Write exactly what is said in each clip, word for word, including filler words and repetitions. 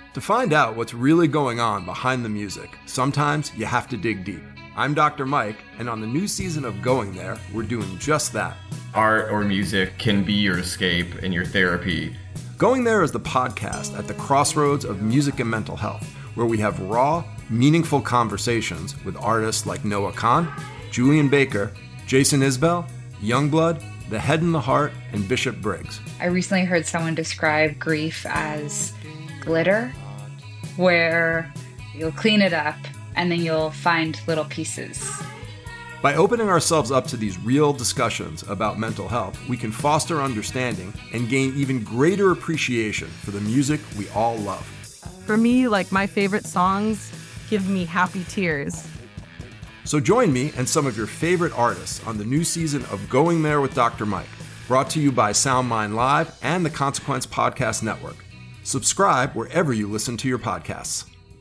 To find out what's really going on behind the music, sometimes you have to dig deep. I'm Doctor Mike, and on the new season of Going There, we're doing just that. Art or music can be your escape and your therapy. Going There is the podcast at the crossroads of music and mental health, where we have raw, meaningful conversations with artists like Noah Kahan, Julian Baker, Jason Isbell, Youngblood, The Head and the Heart, and Bishop Briggs. I recently heard someone describe grief as glitter, where you'll clean it up and then you'll find little pieces. By opening ourselves up to these real discussions about mental health, we can foster understanding and gain even greater appreciation for the music we all love. For me, like, my favorite songs give me happy tears. So join me and some of your favorite artists on the new season of Going There with Doctor Mike, brought to you by SoundMind Live and the Consequence Podcast Network. Subscribe wherever you listen to your podcasts.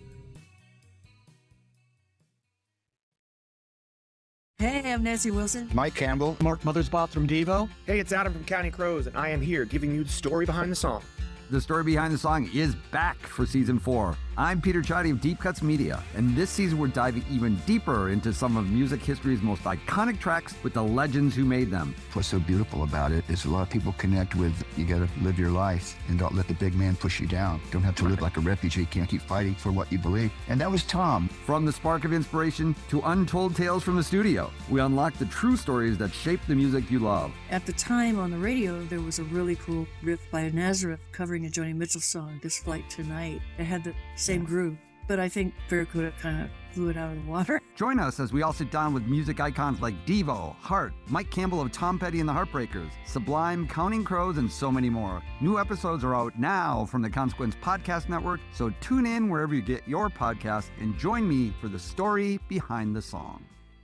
Hey, I'm Nancy Wilson. Mike Campbell. Mark Mothersbaugh from Devo. Hey, it's Adam from Counting Crows, and I am here giving you the story behind the song. The story behind the song is back for season four. I'm Peter Chadi of Deep Cuts Media, and this season we're diving even deeper into some of music history's most iconic tracks with the legends who made them. What's so beautiful about it is a lot of people connect with, you gotta live your life and don't let the big man push you down. Don't have to live like a refugee, can't keep fighting for what you believe. And that was Tom. From the spark of inspiration to untold tales from the studio, we unlock the true stories that shape the music you love. At the time on the radio, there was a really cool riff by Nazareth covering a Joni Mitchell song, This Flight Tonight. It had the same groove, but I think Barracuda kind of blew it out of the water. Join us as we all sit down with music icons like Devo, Heart, Mike Campbell of Tom Petty and the Heartbreakers, Sublime, Counting Crows, and so many more. New episodes are out now from the Consequence Podcast Network, so tune in wherever you get your podcasts and join me for the story behind the song.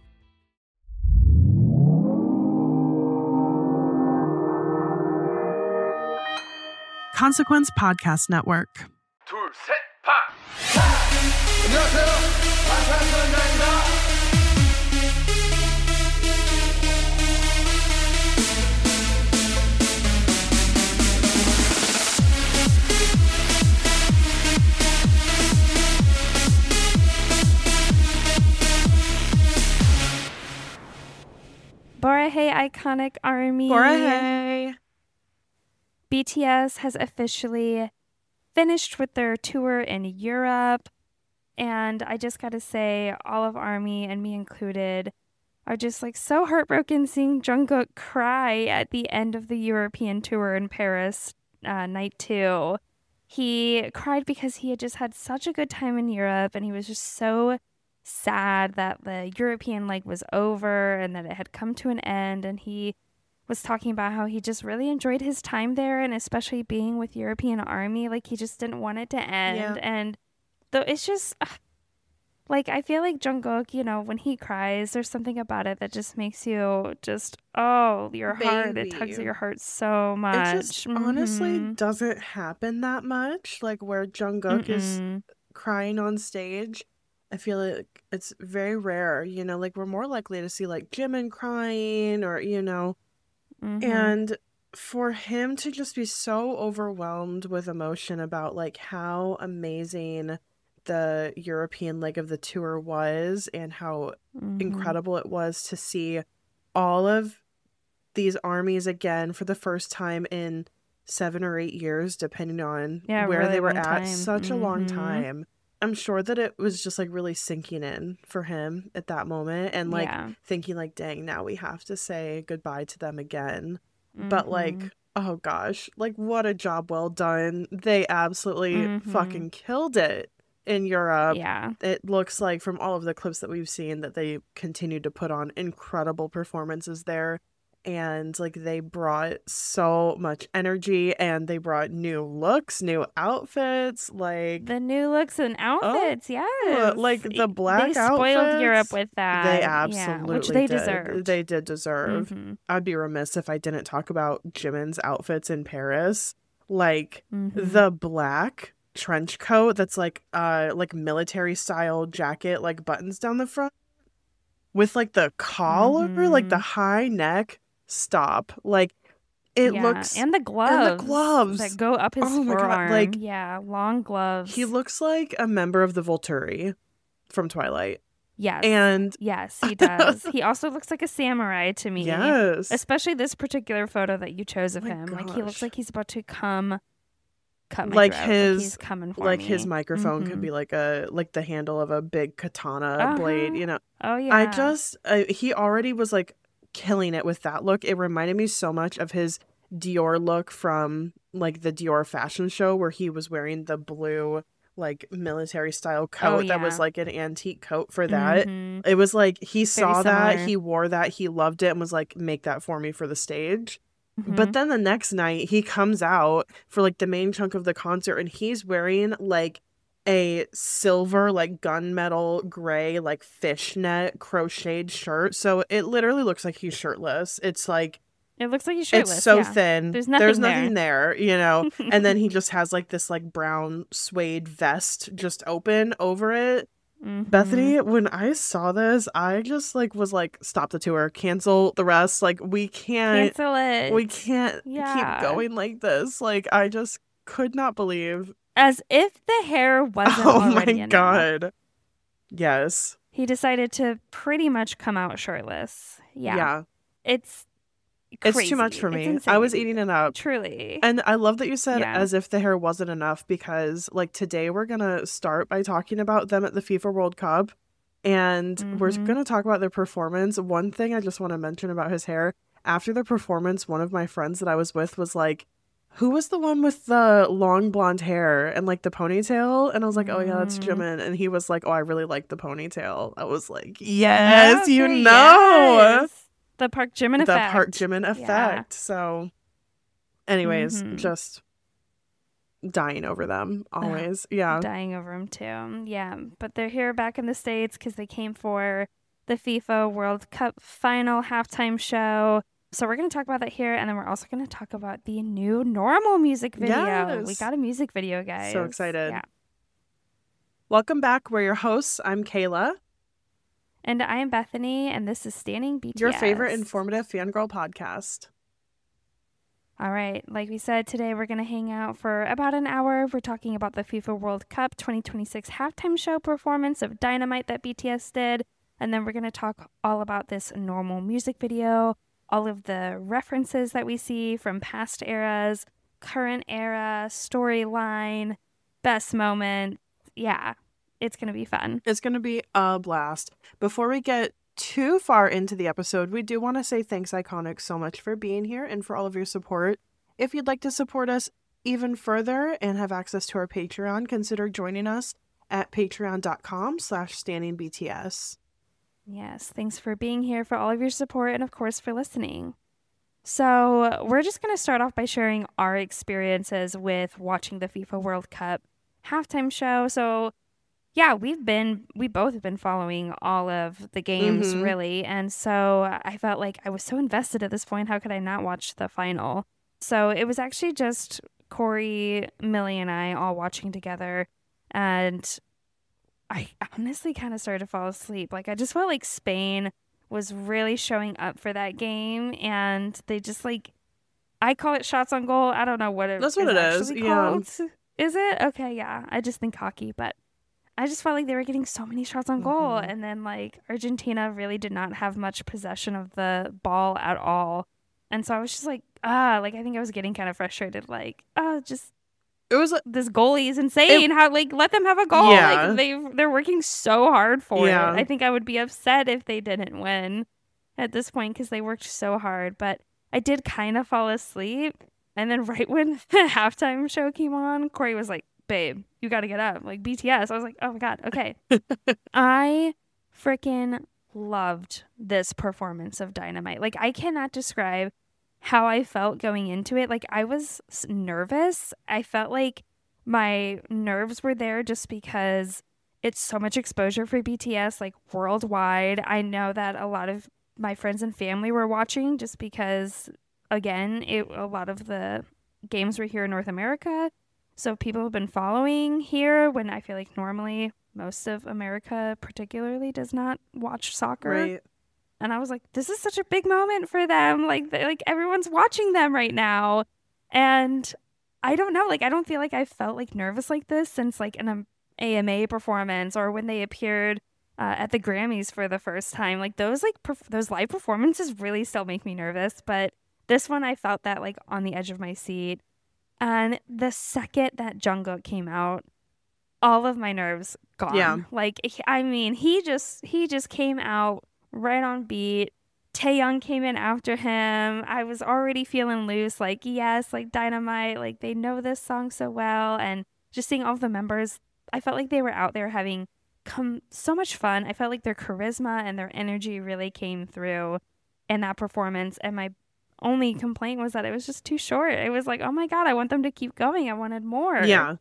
Consequence Podcast Network. Borahae Iconic Army. Borahae. B T S has officially finished with their tour in Europe. And I just got to say, all of ARMY, and me included, are just like so heartbroken seeing Jungkook cry at the end of the European tour in Paris, uh, night two. He cried because he had just had such a good time in Europe, and he was just so sad that the European leg was over and that it had come to an end. And he was talking about how he just really enjoyed his time there, and especially being with European ARMY. Like, he just didn't want it to end. Yeah. And though it's just uh, like, I feel like Jungkook, you know, when he cries, there's something about it that just makes you just, oh, your Baby. heart, it tugs at your heart so much. It just honestly Mhm. doesn't happen that much, like where Jungkook is Mm-mm. crying on stage. I feel like it's very rare, you know, like we're more likely to see like Jimin crying or, you know, Mhm. and for him to just be so overwhelmed with emotion about like how amazing the European leg of the tour was and how Mhm. incredible it was to see all of these armies again for the first time in seven or eight years, depending on Yeah, where really they were long at. time. Such a long Mhm. time. I'm sure that it was just like really sinking in for him at that moment and like Yeah. thinking like, dang, now we have to say goodbye to them again. But like, Mhm. oh gosh, like what a job well done. They absolutely Mhm. fucking killed it in Europe. Yeah. It looks like from all of the clips that we've seen that they continued to put on incredible performances there. And like they brought so much energy and they brought new looks, new outfits, like The new looks and outfits, yes. like the black They spoiled outfits, Europe with that. They yeah, absolutely which they did. deserved. They did deserve. Mhm. I'd be remiss if I didn't talk about Jimin's outfits in Paris. Like Mhm. the black trench coat that's like uh like military style jacket, like buttons down the front with like the collar, like the Mhm. high neck. Stop. Like It yeah. looks and the gloves, and the gloves that go up his oh my forearm. God, like yeah, long gloves. he looks like a member of the Volturi from Twilight. Yes. And yes, he does. He also looks like a samurai to me. Yes. Especially this particular photo that you chose of Oh my him. Like he looks gosh. like he's about to come cut my like throat. his like he's coming for like me. his microphone Mhm. could be like a like the handle of a big katana Uh-huh. blade, you know. Oh yeah. I just uh, he already was like killing it with that look. It reminded me so much of his Dior look from like the Dior fashion show where he was wearing the blue like military style coat Oh, that was yeah. like an antique coat for that. Mhm. It was like he saw that, similar. he wore that, he loved it and was like, make that for me for the stage. But Mhm. then the next night he comes out for like the main chunk of the concert and he's wearing like a silver like gunmetal gray like fishnet crocheted shirt. So it literally looks like he's shirtless. It's like It looks like he's shirtless. it's so yeah. thin. There's nothing There's there. nothing there, you know. And then he just has like this like brown suede vest just open over it. Mhm. Bethany, when I saw this, I just like was like, stop the tour, cancel the rest. Like we can't Cancel it. we can't Yeah. keep going like this. Like I just could not believe. As if the hair wasn't Oh my already enough. God. Yes. He decided to pretty much come out shirtless. Yeah. Yeah. It's It's crazy. too much for It's me. insane. I was eating it up. Truly. And I love that you said Yeah. as if the hair wasn't enough because like today we're going to start by talking about them at the FIFA World Cup and we're Mhm. going to talk about their performance. One thing I just want to mention about his hair, after the performance, one of my friends that I was with was like, who was the one with the long blonde hair and like the ponytail? And I was like, oh yeah, that's Mm. Jimin. And he was like, oh, I really like the ponytail. I was like, yes, you Okay, know. yes. The Park Jimin The effect. Park Jimin Yeah. effect. So anyways, Mhm. just dying over them always. Yeah. Dying over him too. Yeah. But they're here back in the States because they came for the FIFA World Cup final halftime show. So we're going to talk about that here. And then we're also going to talk about the new Normal music video. We Yes. got a music video, guys. So excited. Yeah. Welcome back. We're your hosts. I'm Kayla, And I am Bethany, and this is Standing B T S. your favorite informative fangirl podcast. All right. Like we said, today we're going to hang out for about an hour. We're talking about the FIFA World Cup twenty twenty-six halftime show performance of Dynamite that B T S did. And then we're going to talk all about this Normal music video, all of the references that we see from past eras, current era, storyline, best moment. Yeah, it's going to be fun. It's going to be a blast. Before we get too far into the episode, we do want to say thanks, Iconic, so much for being here and for all of your support. If you'd like to support us even further and have access to our Patreon, consider joining us at patreon.com slash standingbts. Yes, thanks for being here, for all of your support, and of course for listening. So we're just going to start off by sharing our experiences with watching the FIFA World Cup halftime show. So yeah, we've been, we both have been following all of the games, Mhm. really. And so I felt like I was so invested at this point. How could I not watch the final? So it was actually just Corey, Millie, and I all watching together. And I honestly kind of started to fall asleep. Like, I just felt like Spain was really showing up for that game. And they just, like, I call it shots on goal. I don't know what it That's what is it is, actually yeah. called. Is it? Okay, yeah. I just think hockey. But I just felt like they were getting so many shots on goal. Mhm. And then, like, Argentina really did not have much possession of the ball at all. And so I was just like, ah, like, I think I was getting kind of frustrated. Like, oh, just It was like, this goalie is insane. It- How, like, let them have a goal. Yeah. Like, they, they're working so hard for Yeah. it. I think I would be upset if they didn't win at this point because they worked so hard. But I did kind of fall asleep. And then right when the halftime show came on, Corey was like, babe, you got to get up. Like, B T S. I was like, oh, my God. Okay. I freaking loved this performance of Dynamite. Like, I cannot describe how I felt going into it. Like, I was s- nervous. I felt like my nerves were there just because it's so much exposure for B T S, like, worldwide. I know that a lot of my friends and family were watching just because, again, it a lot of the games were here in North America. So people have been following here when I feel like normally most of America particularly does not watch soccer. right. And I was like, this is such a big moment for them. Like, like everyone's watching them right now. And I don't know, like, I don't feel like I felt like nervous like this since like an A M A performance or when they appeared uh, at the Grammys for the first time. Like those like perf- those live performances really still make me nervous. But this one, I felt that like on the edge of my seat. And the second that Jungkook came out, all of my nerves gone. Yeah. Like, I mean, he just he just came out right on beat. Taehyung came in after him. I was already feeling loose. Like, yes, like Dynamite, like they know this song so well. And just seeing all of the members, I felt like they were out there having come so much fun. I felt like their charisma and their energy really came through in that performance. And my only complaint was that it was just too short. It was like, oh my God, I want them to keep going. I wanted more. Yeah,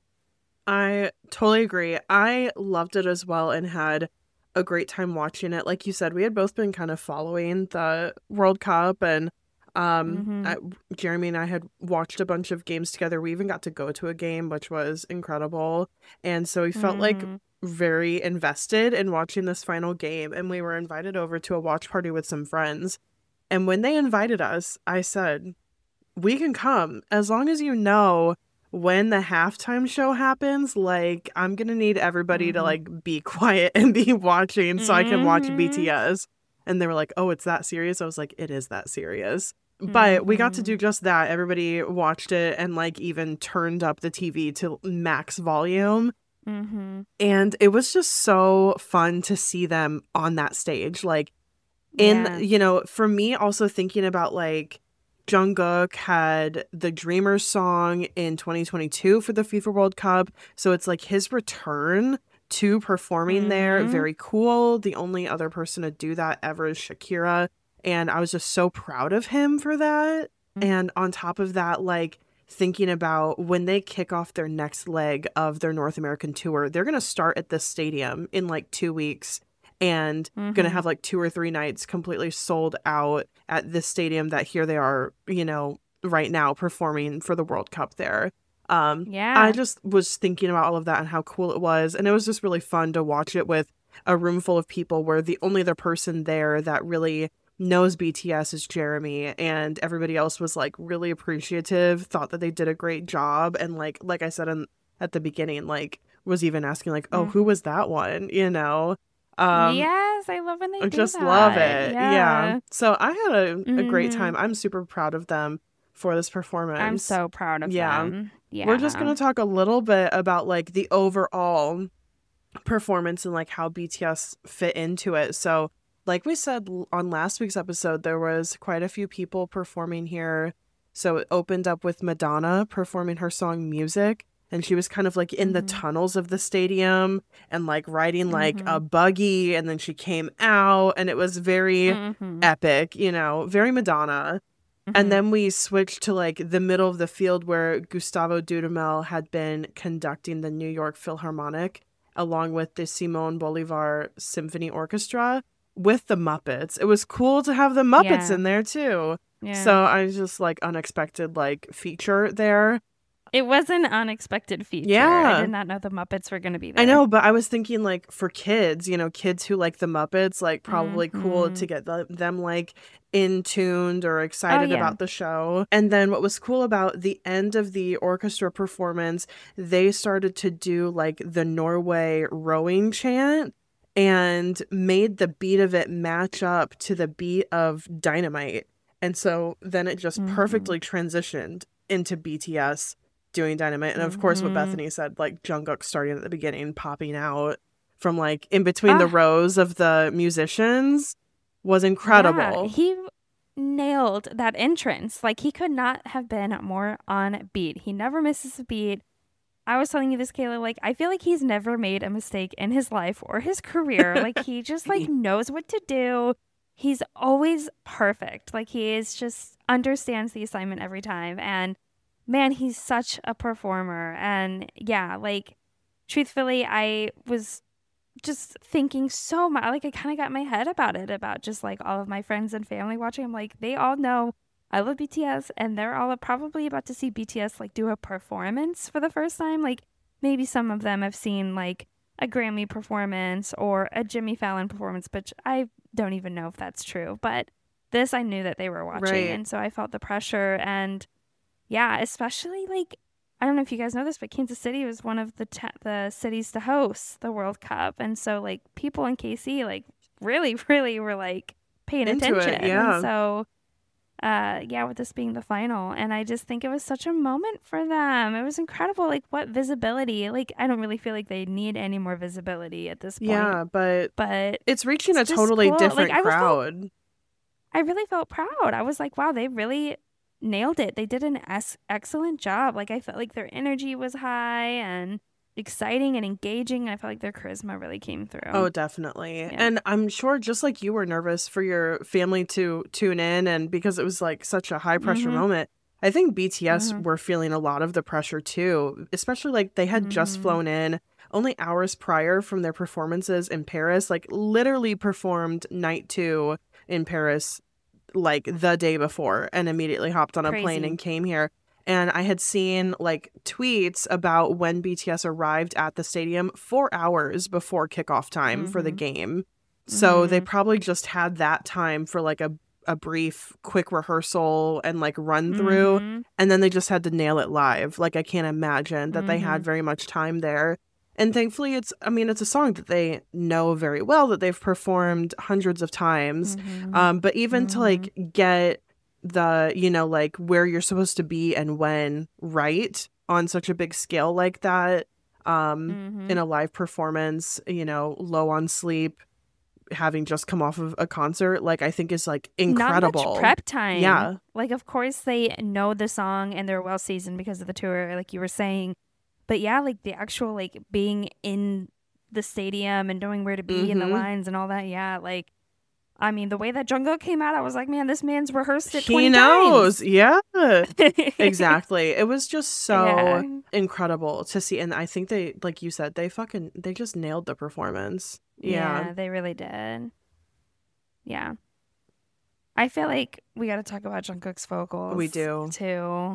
I totally agree. I loved it as well and had a great time watching it. Like you said, we had both been kind of following the World Cup, and um, Mm-hmm. I, Jeremy and I had watched a bunch of games together. We even got to go to a game, which was incredible. And so we felt like Mhm. very invested in watching this final game. And we were invited over to a watch party with some friends. And when they invited us, I said, we can come as long as you know when the halftime show happens. Like, I'm gonna need everybody to Mhm. like be quiet and be watching so I can watch Mhm. B T S. And they were like, oh, it's that serious? I was like, it is that serious. But we got to do just that. Everybody watched it and like even turned up the T V to max volume. Mm-hmm. And it was just so fun to see them on that stage. Like, in, Yeah. you know, for me, also thinking about like Jungkook had the Dreamers song in twenty twenty-two for the FIFA World Cup. So it's like his return to performing there. Mhm. Very cool. The only other person to do that ever is Shakira. And I was just so proud of him for that. Mhm. And on top of that, like thinking about when they kick off their next leg of their North American tour, they're going to start at this stadium in like two weeks. And going to Mhm. have like two or three nights completely sold out at this stadium that here they are, you know, right now performing for the World Cup there. Um, Yeah. I just was thinking about all of that and how cool it was. And it was just really fun to watch it with a room full of people where the only other person there that really knows B T S is Jeremy, and everybody else was like really appreciative, thought that they did a great job. And like, like I said in, at the beginning, like was even asking like, oh, who was that one? You know? Um, yes, I love when they I do just that. love it. Yeah. Yeah. So I had a, a great Mhm. time. I'm super proud of them for this performance. I'm so proud of Yeah. them. Yeah. We're just going to talk a little bit about like the overall performance and like how B T S fit into it. So like we said l- on last week's episode, there was quite a few people performing here. So it opened up with Madonna performing her song Music. And she was kind of like in the Mhm. tunnels of the stadium and like riding like Mhm. a buggy. And then she came out and it was very Mhm. epic, you know, very Madonna. Mhm. And then we switched to like the middle of the field where Gustavo Dudamel had been conducting the New York Philharmonic along with the Simon Bolivar Symphony Orchestra with the Muppets. It was cool to have the Muppets Yeah. in there too. Yeah. So I was just like unexpected like feature there. It was an unexpected feature. Yeah. I did not know the Muppets were going to be there. I know, but I was thinking like for kids, you know, kids who like the Muppets, like probably cool Mhm. to get the, them like in tuned or excited yeah. about the show. And then what was cool about the end of the orchestra performance, they started to do like the Norway rowing chant and made the beat of it match up to the beat of Dynamite. And so then it just Mhm. perfectly transitioned into B T S doing Dynamite. And of course what Mhm. Bethany said, like Jungkook starting at the beginning, popping out from like in between the Ah. rows of the musicians was incredible. Yeah, he nailed that entrance. Like, he could not have been more on beat. He never misses a beat. I was telling you this, Kayla, like, I feel like he's never made a mistake in his life or his career. Like, he just, like, knows what to do. He's always perfect. Like, he is just understands the assignment every time. And, man, he's such a performer. And, yeah, like, truthfully, I was just thinking so much, like I kind of got my head about it, about just like all of my friends and family watching. I'm like, they all know I love B T S and they're all probably about to see B T S like do a performance for the first time. Like maybe some of them have seen like a Grammy performance or a Jimmy Fallon performance, but I don't even know if that's true. But this, I knew that they were watching. Right. And so I felt the pressure. And yeah, especially like, I don't know if you guys know this, but Kansas City was one of the te- the cities to host the World Cup. And so like people in K C like really, really were like paying Into it, attention. yeah. And so uh yeah, with this being the final, and I just think it was such a moment for them. It was incredible. Like, what visibility. Like, I don't really feel like they need any more visibility at this point. Yeah, but But it's reaching it's a just totally cool. different Like, I was felt- crowd. I really felt proud. I was like, wow, they really nailed it. They did an es- excellent job. Like, I felt like their energy was high and exciting and engaging. I felt like their charisma really came through. Oh, definitely. Yeah. And I'm sure just like you were nervous for your family to tune in, and because it was like such a high pressure Mhm. moment, I think B T S Mhm. were feeling a lot of the pressure too, especially like they had just Mhm. flown in only hours prior from their performances in Paris, like literally performed night two in Paris like the day before and immediately hopped on a plane Crazy. and came here. And I had seen like tweets about when B T S arrived at the stadium four hours before kickoff time for the Mhm. game. So they Mhm. probably just had that time for like a, a brief, quick rehearsal and like run through. Mhm. And then they just had to nail it live. Like, I can't imagine that they had Mhm. very much time there. And thankfully, it's, I mean, it's a song that they know very well, that they've performed hundreds of times. Mhm. Um, but even to Mhm. like get the, you know, like where you're supposed to be and when right on such a big scale like that, um, Mhm. in a live performance, you know, low on sleep, having just come off of a concert, like I think is like incredible. Not much prep time. Yeah. Like, of course they know the song and they're well seasoned because of the tour, like you were saying. But yeah, like the actual like being in the stadium and knowing where to be and the Mhm. lines and all that. Yeah, like I mean, the way that Jungkook came out, I was like, man, this man's rehearsed it twenty He knows. times. Yeah. Exactly. It was just so Yeah. incredible to see. And I think they, like you said, they fucking, they just nailed the performance. Yeah, Yeah. they really did. Yeah. I feel like we got to talk about Jungkook's vocals. We do. Too.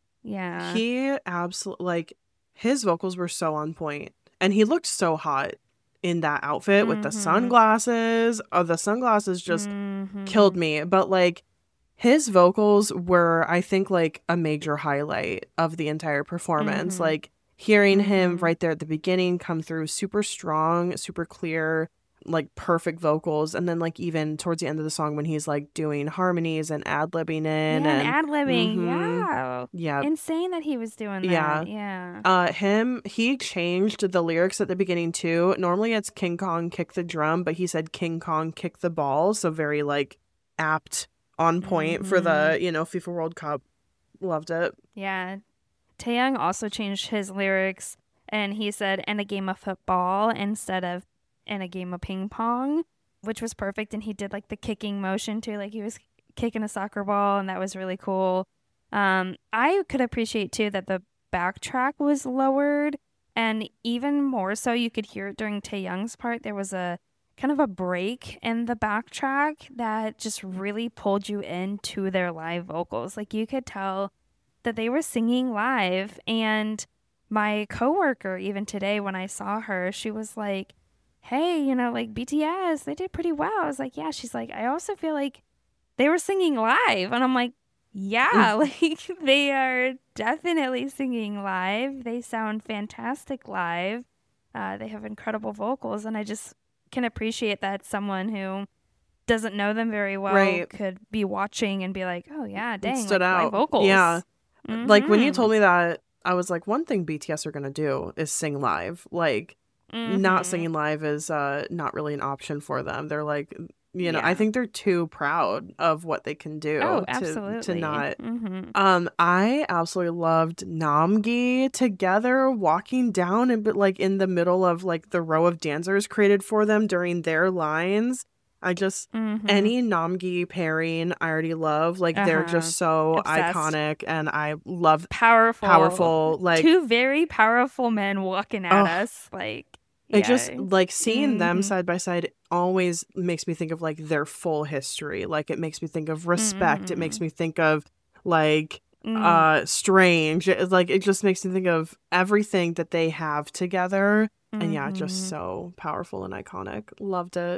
Yeah. He absolutely, like, his vocals were so on point. And he looked so hot in that outfit with the Mhm. sunglasses. Oh, the sunglasses just Mhm. killed me. But, like, his vocals were, I think, like, a major highlight of the entire performance. Mhm. Like, hearing him Mhm. right there at the beginning come through super strong, super clear, like perfect vocals, and then like even towards the end of the song when he's like doing harmonies and ad-libbing in Yeah, and and ad-libbing. Mhm. Yeah. yeah Insane that he was doing that. Yeah. Yeah. uh him he changed the lyrics at the beginning too. Normally it's King Kong kick the drum, but he said King Kong kick the ball, so very like apt, on point for the, you know, FIFA World Cup. Loved it. Yeah. Taeyang also changed his lyrics and he said, "and a game of football" instead of "and a game of ping pong," which was perfect. And he did like the kicking motion too, like he was kicking a soccer ball, and that was really cool. Um, I could appreciate too that the backtrack was lowered, and even more so, you could hear it during Taeyang's part. There was a kind of a break in the backtrack that just really pulled you into their live vocals. Like you could tell that they were singing live. And my coworker, even today when I saw her, she was like, "Hey, you know, like B T S, they did pretty well." I was like, "Yeah." She's like, "I also feel like they were singing live." And I'm like, yeah, like they are definitely singing live. They sound fantastic live. Uh, they have incredible vocals. And I just can appreciate that someone who doesn't know them very well Right. could be watching and be like, "Oh, yeah, dang, stood like, live out. vocals." Yeah. Like when you Mhm. told me that, I was like, one thing B T S are gonna do is sing live. Like not Mhm. singing live is uh not really an option for them. They're like, you know, I Yeah. think they're too proud of what they can do Oh, to to absolutely. not. Mhm. Um, I absolutely loved Namgi together walking down and but like in the middle of like the row of dancers created for them during their lines. I just Mhm. any Namgi pairing I already love. Like they're Uh-huh. just so Obsessed. iconic, and I love Powerful. powerful like Two very powerful men walking at Ugh. us. Like, it just yeah. like seeing them Mhm. side by side always makes me think of like their full history. Like it makes me think of respect. It makes Mhm. me think of like Mm. uh strange. It, like it just makes me think of everything that they have together. And yeah, just Mhm. so powerful and iconic. Loved it.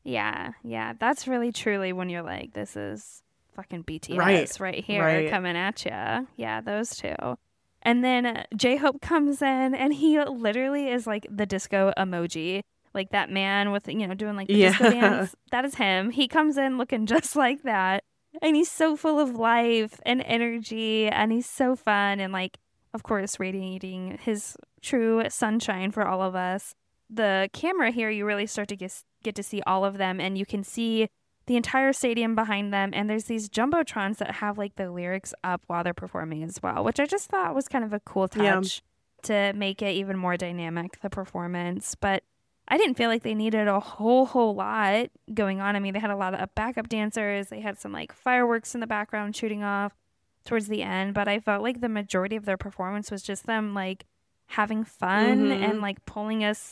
Yeah, yeah. That's really truly when you're like, this is fucking B T S Right, right here right. coming at you. Yeah, those two. And then uh, J-Hope comes in and he literally is like the disco emoji. Like that man with, you know, doing like the Yeah. disco dance. That is him. He comes in looking just like that. And he's so full of life and energy. And he's so fun. And like, of course, radiating his true sunshine for all of us. The camera here, you really start to get, get to see all of them. And you can see the entire stadium behind them. And there's these jumbotrons that have like the lyrics up while they're performing as well, which I just thought was kind of a cool touch Yeah. to make it even more dynamic, the performance. But I didn't feel like they needed a whole, whole lot going on. I mean, they had a lot of backup dancers. They had some like fireworks in the background shooting off towards the end. But I felt like the majority of their performance was just them like having fun Mhm. and like pulling us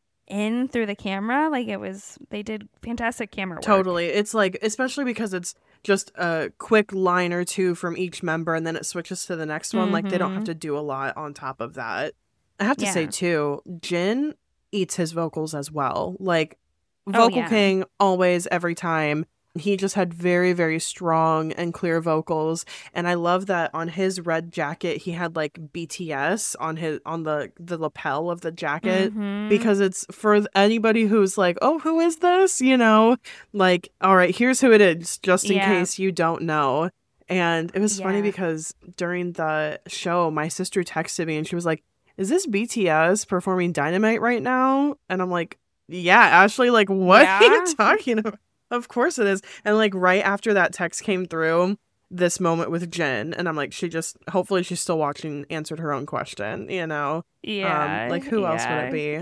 in through the camera. Like it was, they did fantastic camera work. Totally. It's like, especially because it's just a quick line or two from each member and then it switches to the next one. Like they don't have Mhm. to do a lot on top of that. I have to say Yeah. too, Jin eats his vocals as well. Like Oh, Vocal yeah. King always, every time. He just had very, very strong and clear vocals. And I love that on his red jacket, he had like B T S on his on the, the lapel of the jacket. Mhm. Because it's for anybody who's like, oh, who is this? You know, like, all right, here's who it is, just in Yeah. case you don't know. And it was funny Yeah. because during the show, my sister texted me and she was like, is this B T S performing Dynamite right now? And I'm like, yeah, Ashley, like, what are Yeah. you talking about? Of course it is. And like right after that text came through, this moment with Jen, and I'm like, she just, hopefully she's still watching, answered her own question, you know? Yeah. Um, like, who else would yeah. it be?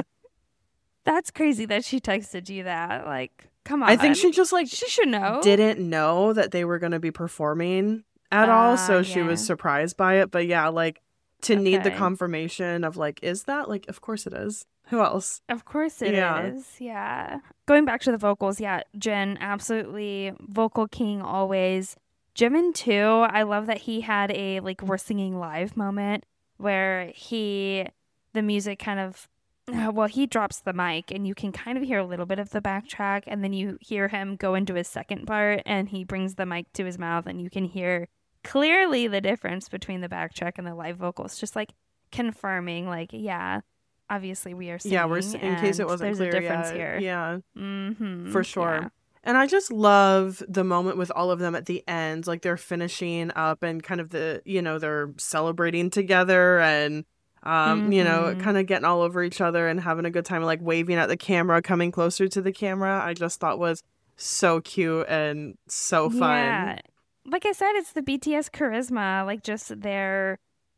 That's crazy that she texted you that. Like, come on. I think she just like She should know. didn't know that they were going to be performing at all, Ah, so she was yeah. surprised by it. But yeah, like to need the Okay. confirmation of like, is that like, of course it is. Who else? Of course it is. Yeah. Yeah. Going back to the vocals, yeah, Jen, absolutely vocal king always. Jimin too. I love that he had a like we're singing live moment where he the music kind of uh, well, he drops the mic and you can kind of hear a little bit of the backtrack and then you hear him go into his second part and he brings the mic to his mouth and you can hear clearly the difference between the backtrack and the live vocals, just like confirming like, yeah, obviously we are singing. Yeah, we're s- in case it and wasn't there's clear a difference yet. here. Yeah. Mm-hmm. For sure. Yeah. And I just love the moment with all of them at the end, like they're finishing up and kind of the, you know, they're celebrating together and, um, you know, Mhm. kind of getting all over each other and having a good time, like waving at the camera, coming closer to the camera. I just thought was so cute and so fun. Yeah. Like I said, it's the B T S charisma, like just their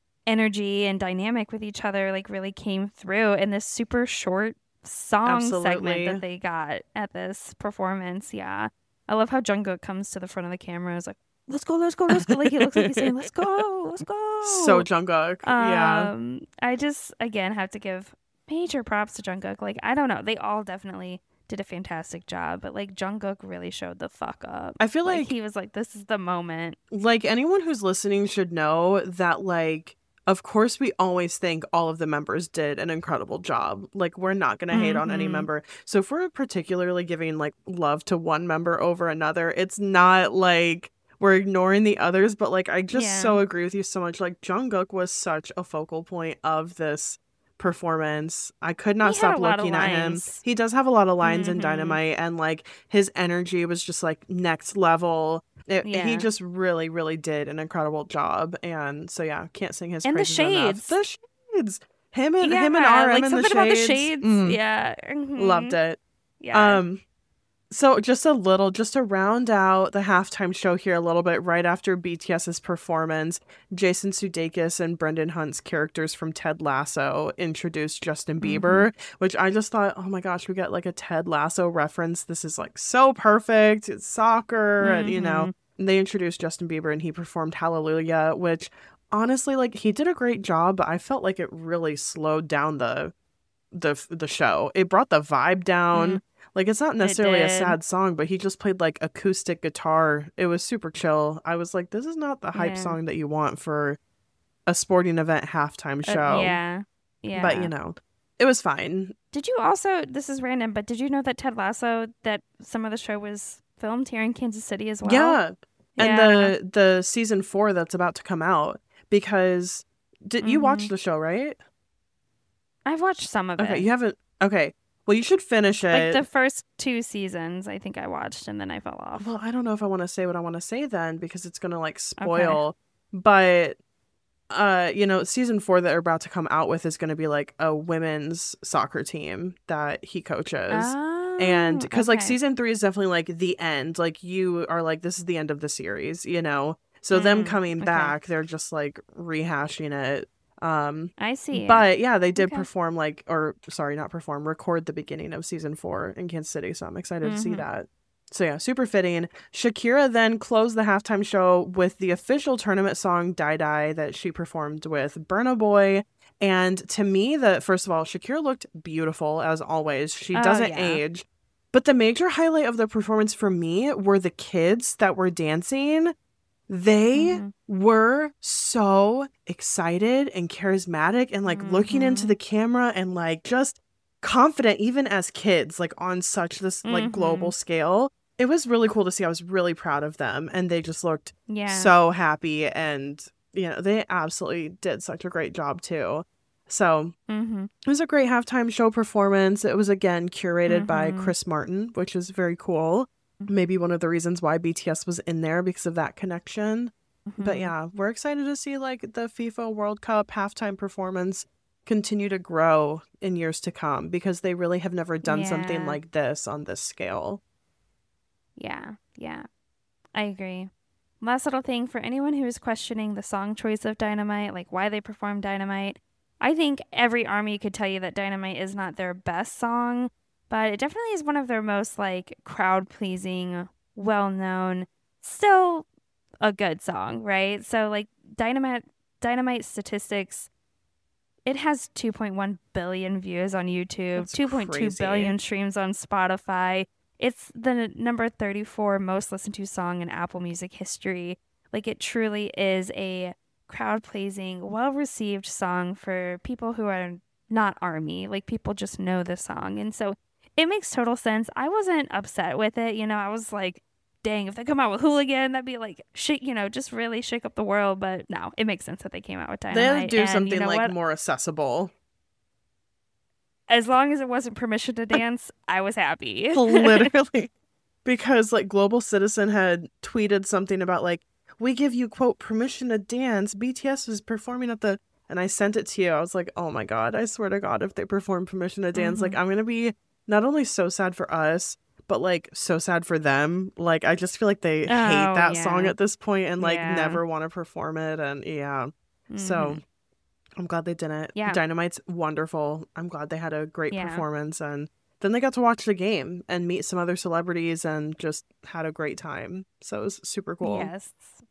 energy and dynamic with each other, like really came through in this super short song segment Absolutely. that they got at this performance. Yeah. I love how Jungkook comes to the front of the camera and is like, let's go, let's go, let's go. Like he looks like he's saying, let's go, let's go. So Jungkook. yeah. Um, I just again have to give major props to Jungkook. Like I don't know, they all definitely did a fantastic job, but like Jungkook really showed the fuck up. I feel like he was like, this is the moment. like anyone who's listening should know that like of course we always think all of the members did an incredible job. Like we're not going to hate on any Mhm. member. So if we're particularly giving like love to one member over another, it's not like we're ignoring the others, but like I just Yeah. so agree with you so much. Like Jungkook was such a focal point of this performance. I could not He had stop a lot of looking at him. lines. He does have a lot of lines in Mhm. Dynamite, and like his energy was just like next level. It, He Yeah. just really, really did an incredible job, and so yeah, can't sing his And the praises enough. shades. The shades, him and yeah, him and R M like and something the about the shades. shades. Mm, Yeah. Mhm. loved it. Yeah. Um, so just a little, just to round out the halftime show here a little bit, right after BTS's performance, Jason Sudeikis and Brendan Hunt's characters from Ted Lasso introduced Justin Bieber, which I just thought, oh my gosh, we get like a Ted Lasso reference. This is like so perfect. It's soccer, and you know, and they introduced Justin Bieber and he performed Hallelujah, which honestly, like he did a great job, but I felt like it really slowed down the the the show. It brought the vibe down. Like it's not necessarily a did. sad song, but he just played like acoustic guitar. It was super chill. I was like, this is not the hype Yeah. song that you want for a sporting event halftime Uh, show. yeah. Yeah. But you know, it was fine. Did you also, this is random, but did you know that Ted Lasso, that some of the show was filmed here in Kansas City as well? Yeah. And Yeah. the the season four that's about to come out, because did you watch Mhm. the show, right? I've watched some of Okay, it. you haven't. Okay, well, you should finish Like it. the first two seasons, I think I watched, and then I fell off. Well, I don't know if I want to say what I want to say then, because it's gonna like spoil. But uh, you know, season four that they're about to come out with is gonna be like a women's soccer team that he coaches. Oh, And because like okay. season three is definitely like the end, like you are like, this is the end of the series, you know. So them Mm, coming okay. back, they're just like rehashing it. Um, I see. but yeah, they did Okay. perform like, or sorry, not perform, record the beginning of season four in Kansas City. So I'm excited to see Mhm. that. So yeah, super fitting. Shakira then closed the halftime show with the official tournament song "Die Die" that she performed with Burna Boy. And to me, the first of all, Shakira looked beautiful as always. She Oh, doesn't yeah. age. But the major highlight of the performance for me were the kids that were dancing. They Mhm. were so excited and charismatic and like looking into Mhm. the camera and like just confident, even as kids, like on such this like global Mhm. scale. It was really cool to see. I was really proud of them, and they just looked Yeah. so happy, and you know, they absolutely did such a great job too. So Mm-hmm. it was a great halftime show performance. It was again curated by Mhm. Chris Martin, which is very cool. Maybe one of the reasons why B T S was in there, because of that connection. But Mhm. yeah, we're excited to see like the FIFA World Cup halftime performance continue to grow in years to come, because they really have never done something Yeah. like this on this scale. Yeah, yeah. I agree. Last little thing for anyone who is questioning the song choice of Dynamite, like why they perform Dynamite. I think every army could tell you that Dynamite is not their best song, but it definitely is one of their most like crowd pleasing, well known, still a good song, right? So like Dynamite Dynamite statistics, it has two point one billion views on YouTube, That's two point two crazy. billion streams on Spotify. It's the number thirty-four most listened to song in Apple Music history. Like, it truly is a crowd pleasing, well received song for people who are not army. Like, people just know the song. And so it makes total sense. I wasn't upset with it. You know, I was like, dang, if they come out with Hooligan, that'd be like, shake, you know, just really shake up the world. But no, it makes sense that they came out with Dynamite. They had to do And something you know like what? more accessible. As long as it wasn't Permission to Dance, I was happy. Literally. Because like Global Citizen had tweeted something about like, we give you quote permission to dance. B T S was performing at the, and I sent it to you. I was like, oh my God, I swear to God, if they perform Permission to Dance, like Mhm. I'm gonna be not only so sad for us, but like so sad for them. Like I just feel like they hate Oh, that yeah. song at this point and like Yeah. never want to perform it. And yeah. So Mhm. I'm glad they didn't. Yeah. Dynamite's wonderful. I'm glad they had a great Yeah. performance, and then they got to watch the game and meet some other celebrities and just had a great time. So it was super cool. Yes.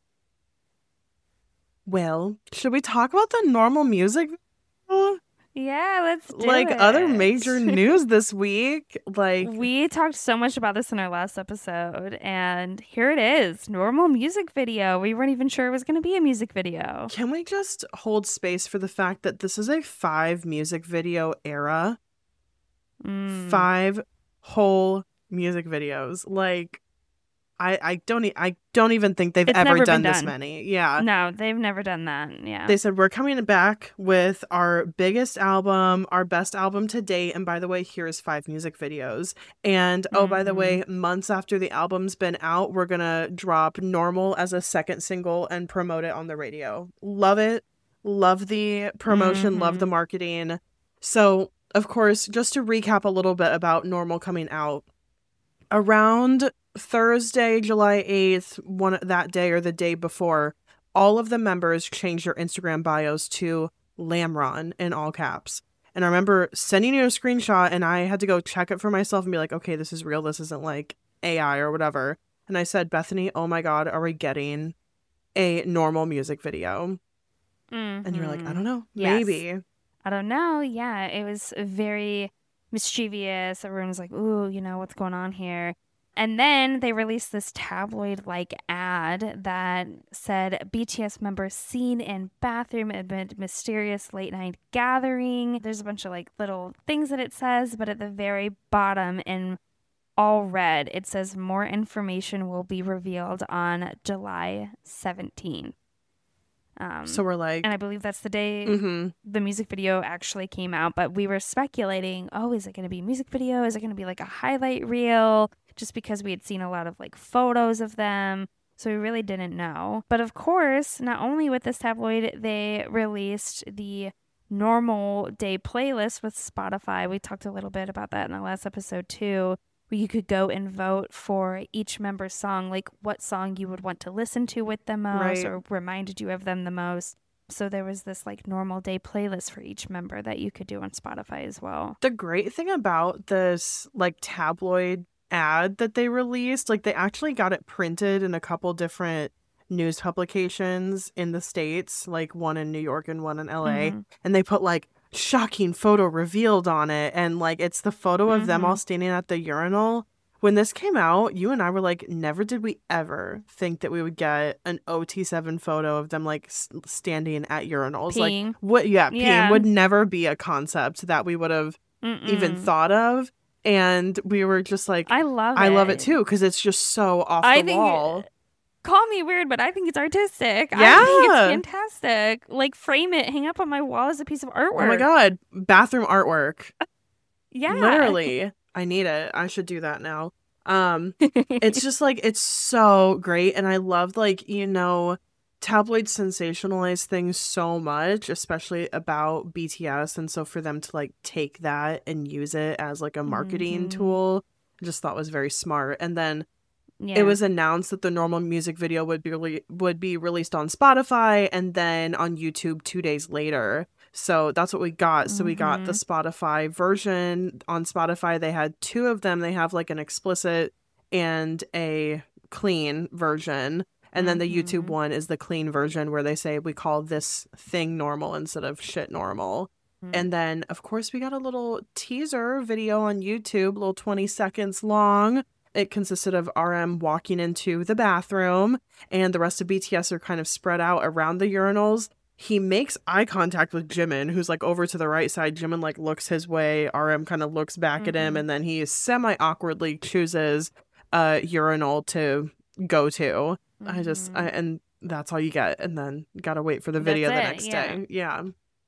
Well, should we talk about the normal music? video? Yeah, let's do Like other it. major news this week. Like We talked so much about this in our last episode, and here it is. Normal music video. We weren't even sure it was going to be a music video. can we just hold space for the fact that this is a five music video era? Mm. Five whole music videos. Like I I don't e- I don't even think they've It's ever never been done this done. many. Yeah. No, they've never done that. Yeah. They said we're coming back with our biggest album, our best album to date, and by the way, here's five music videos. And oh, by the Mhm. way, months after the album's been out, we're gonna drop Normal as a second single and promote it on the radio. Love it. Love the promotion, love the Mhm. marketing. So, of course, just to recap a little bit about Normal coming out, around Thursday, July eighth, one that day or the day before, all of the members changed their Instagram bios to Lamron in all caps. And I remember sending you a screenshot, and I had to go check it for myself and be like, okay, this is real. This isn't like A I or whatever. And I said, Bethany, oh my God, are we getting a Normal music video? And you're like, I Mhm. don't know, Yes. maybe. I don't know. Yeah, it was very mischievous. Everyone was like, ooh, you know, what's going on here? And then they released this tabloid-like ad that said B T S members seen in bathroom amid mysterious late-night gathering. There's a bunch of like little things that it says, but at the very bottom in all red, it says more information will be revealed on July seventeenth. Um, so we're like, and I believe that's the day mm-hmm. the music video actually came out, but we were speculating, oh, is it going to be a music video? Is it going to be like a highlight reel? Just because we had seen a lot of like photos of them. So we really didn't know. But of course, not only with this tabloid, they released the normal day playlist with Spotify. We talked a little bit about that in the last episode too, where you could go and vote for each member's song, like what song you would want to listen to with them most Right. or reminded you of them the most. So there was this like normal day playlist for each member that you could do on Spotify as well. The great thing about this like tabloid ad that they released, like they actually got it printed in a couple different news publications in the States, like one in New York and one in L A. Mm-hmm. And they put like shocking photo revealed on it. And like it's the photo of Mm-hmm. them all standing at the urinal. When this came out, you and I were like, never did we ever think that we would get an O T seven photo of them like s- standing at urinals. Peeing. Like what? Yeah, Yeah. peeing would never be a concept that we would have Mm-mm. even thought of. And we were just like, I love I it. love it too, because it's just so off I the think wall. it- Call me weird, but I think it's artistic. I think Yeah. it's fantastic. Like, frame it, hang up on my wall as a piece of artwork. Oh my God. Bathroom artwork. Yeah. Literally. I need it. I should do that now. Um, it's just like, it's so great. And I love, like, you know, tabloids sensationalize things so much, especially about B T S. And so for them to like take that and use it as like a marketing Mhm. tool, I just thought was very smart. And then Yeah. it was announced that the normal music video would be rele- would be released on Spotify and then on YouTube two days later. So that's what we got. So we got the Spotify version. On Spotify, they had two of them. They have like an explicit and a clean version. And then the YouTube one is the clean version where they say we call this thing normal instead of shit normal. And then, of course, we got a little teaser video on YouTube, a little twenty seconds long. It consisted of R M walking into the bathroom, and the rest of B T S are kind of spread out around the urinals. He makes eye contact with Jimin, who's like over to the right side. Jimin like looks his way. R M kind of looks back Mm-hmm. at him, and then he semi awkwardly chooses a urinal to go to. Mm-hmm. I just, I, and that's all you get. And then gotta wait for the video the That's it, next yeah. day. Yeah.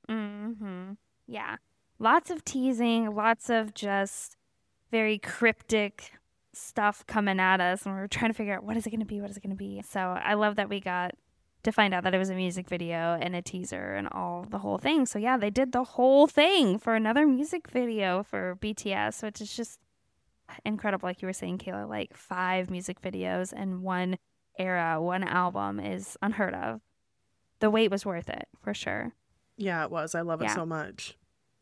Mm-hmm. Yeah. Lots of teasing, lots of just very cryptic stuff coming at us, and we we're trying to figure out what is it going to be, what is it going to be. So I love that we got to find out that it was a music video and a teaser and all the whole thing. So yeah, they did the whole thing for another music video for B T S, which is just incredible. Like you were saying, Kayla, like five music videos in one era, one album is unheard of. The wait was worth it for sure. Yeah, it was. I love it Yeah. so much.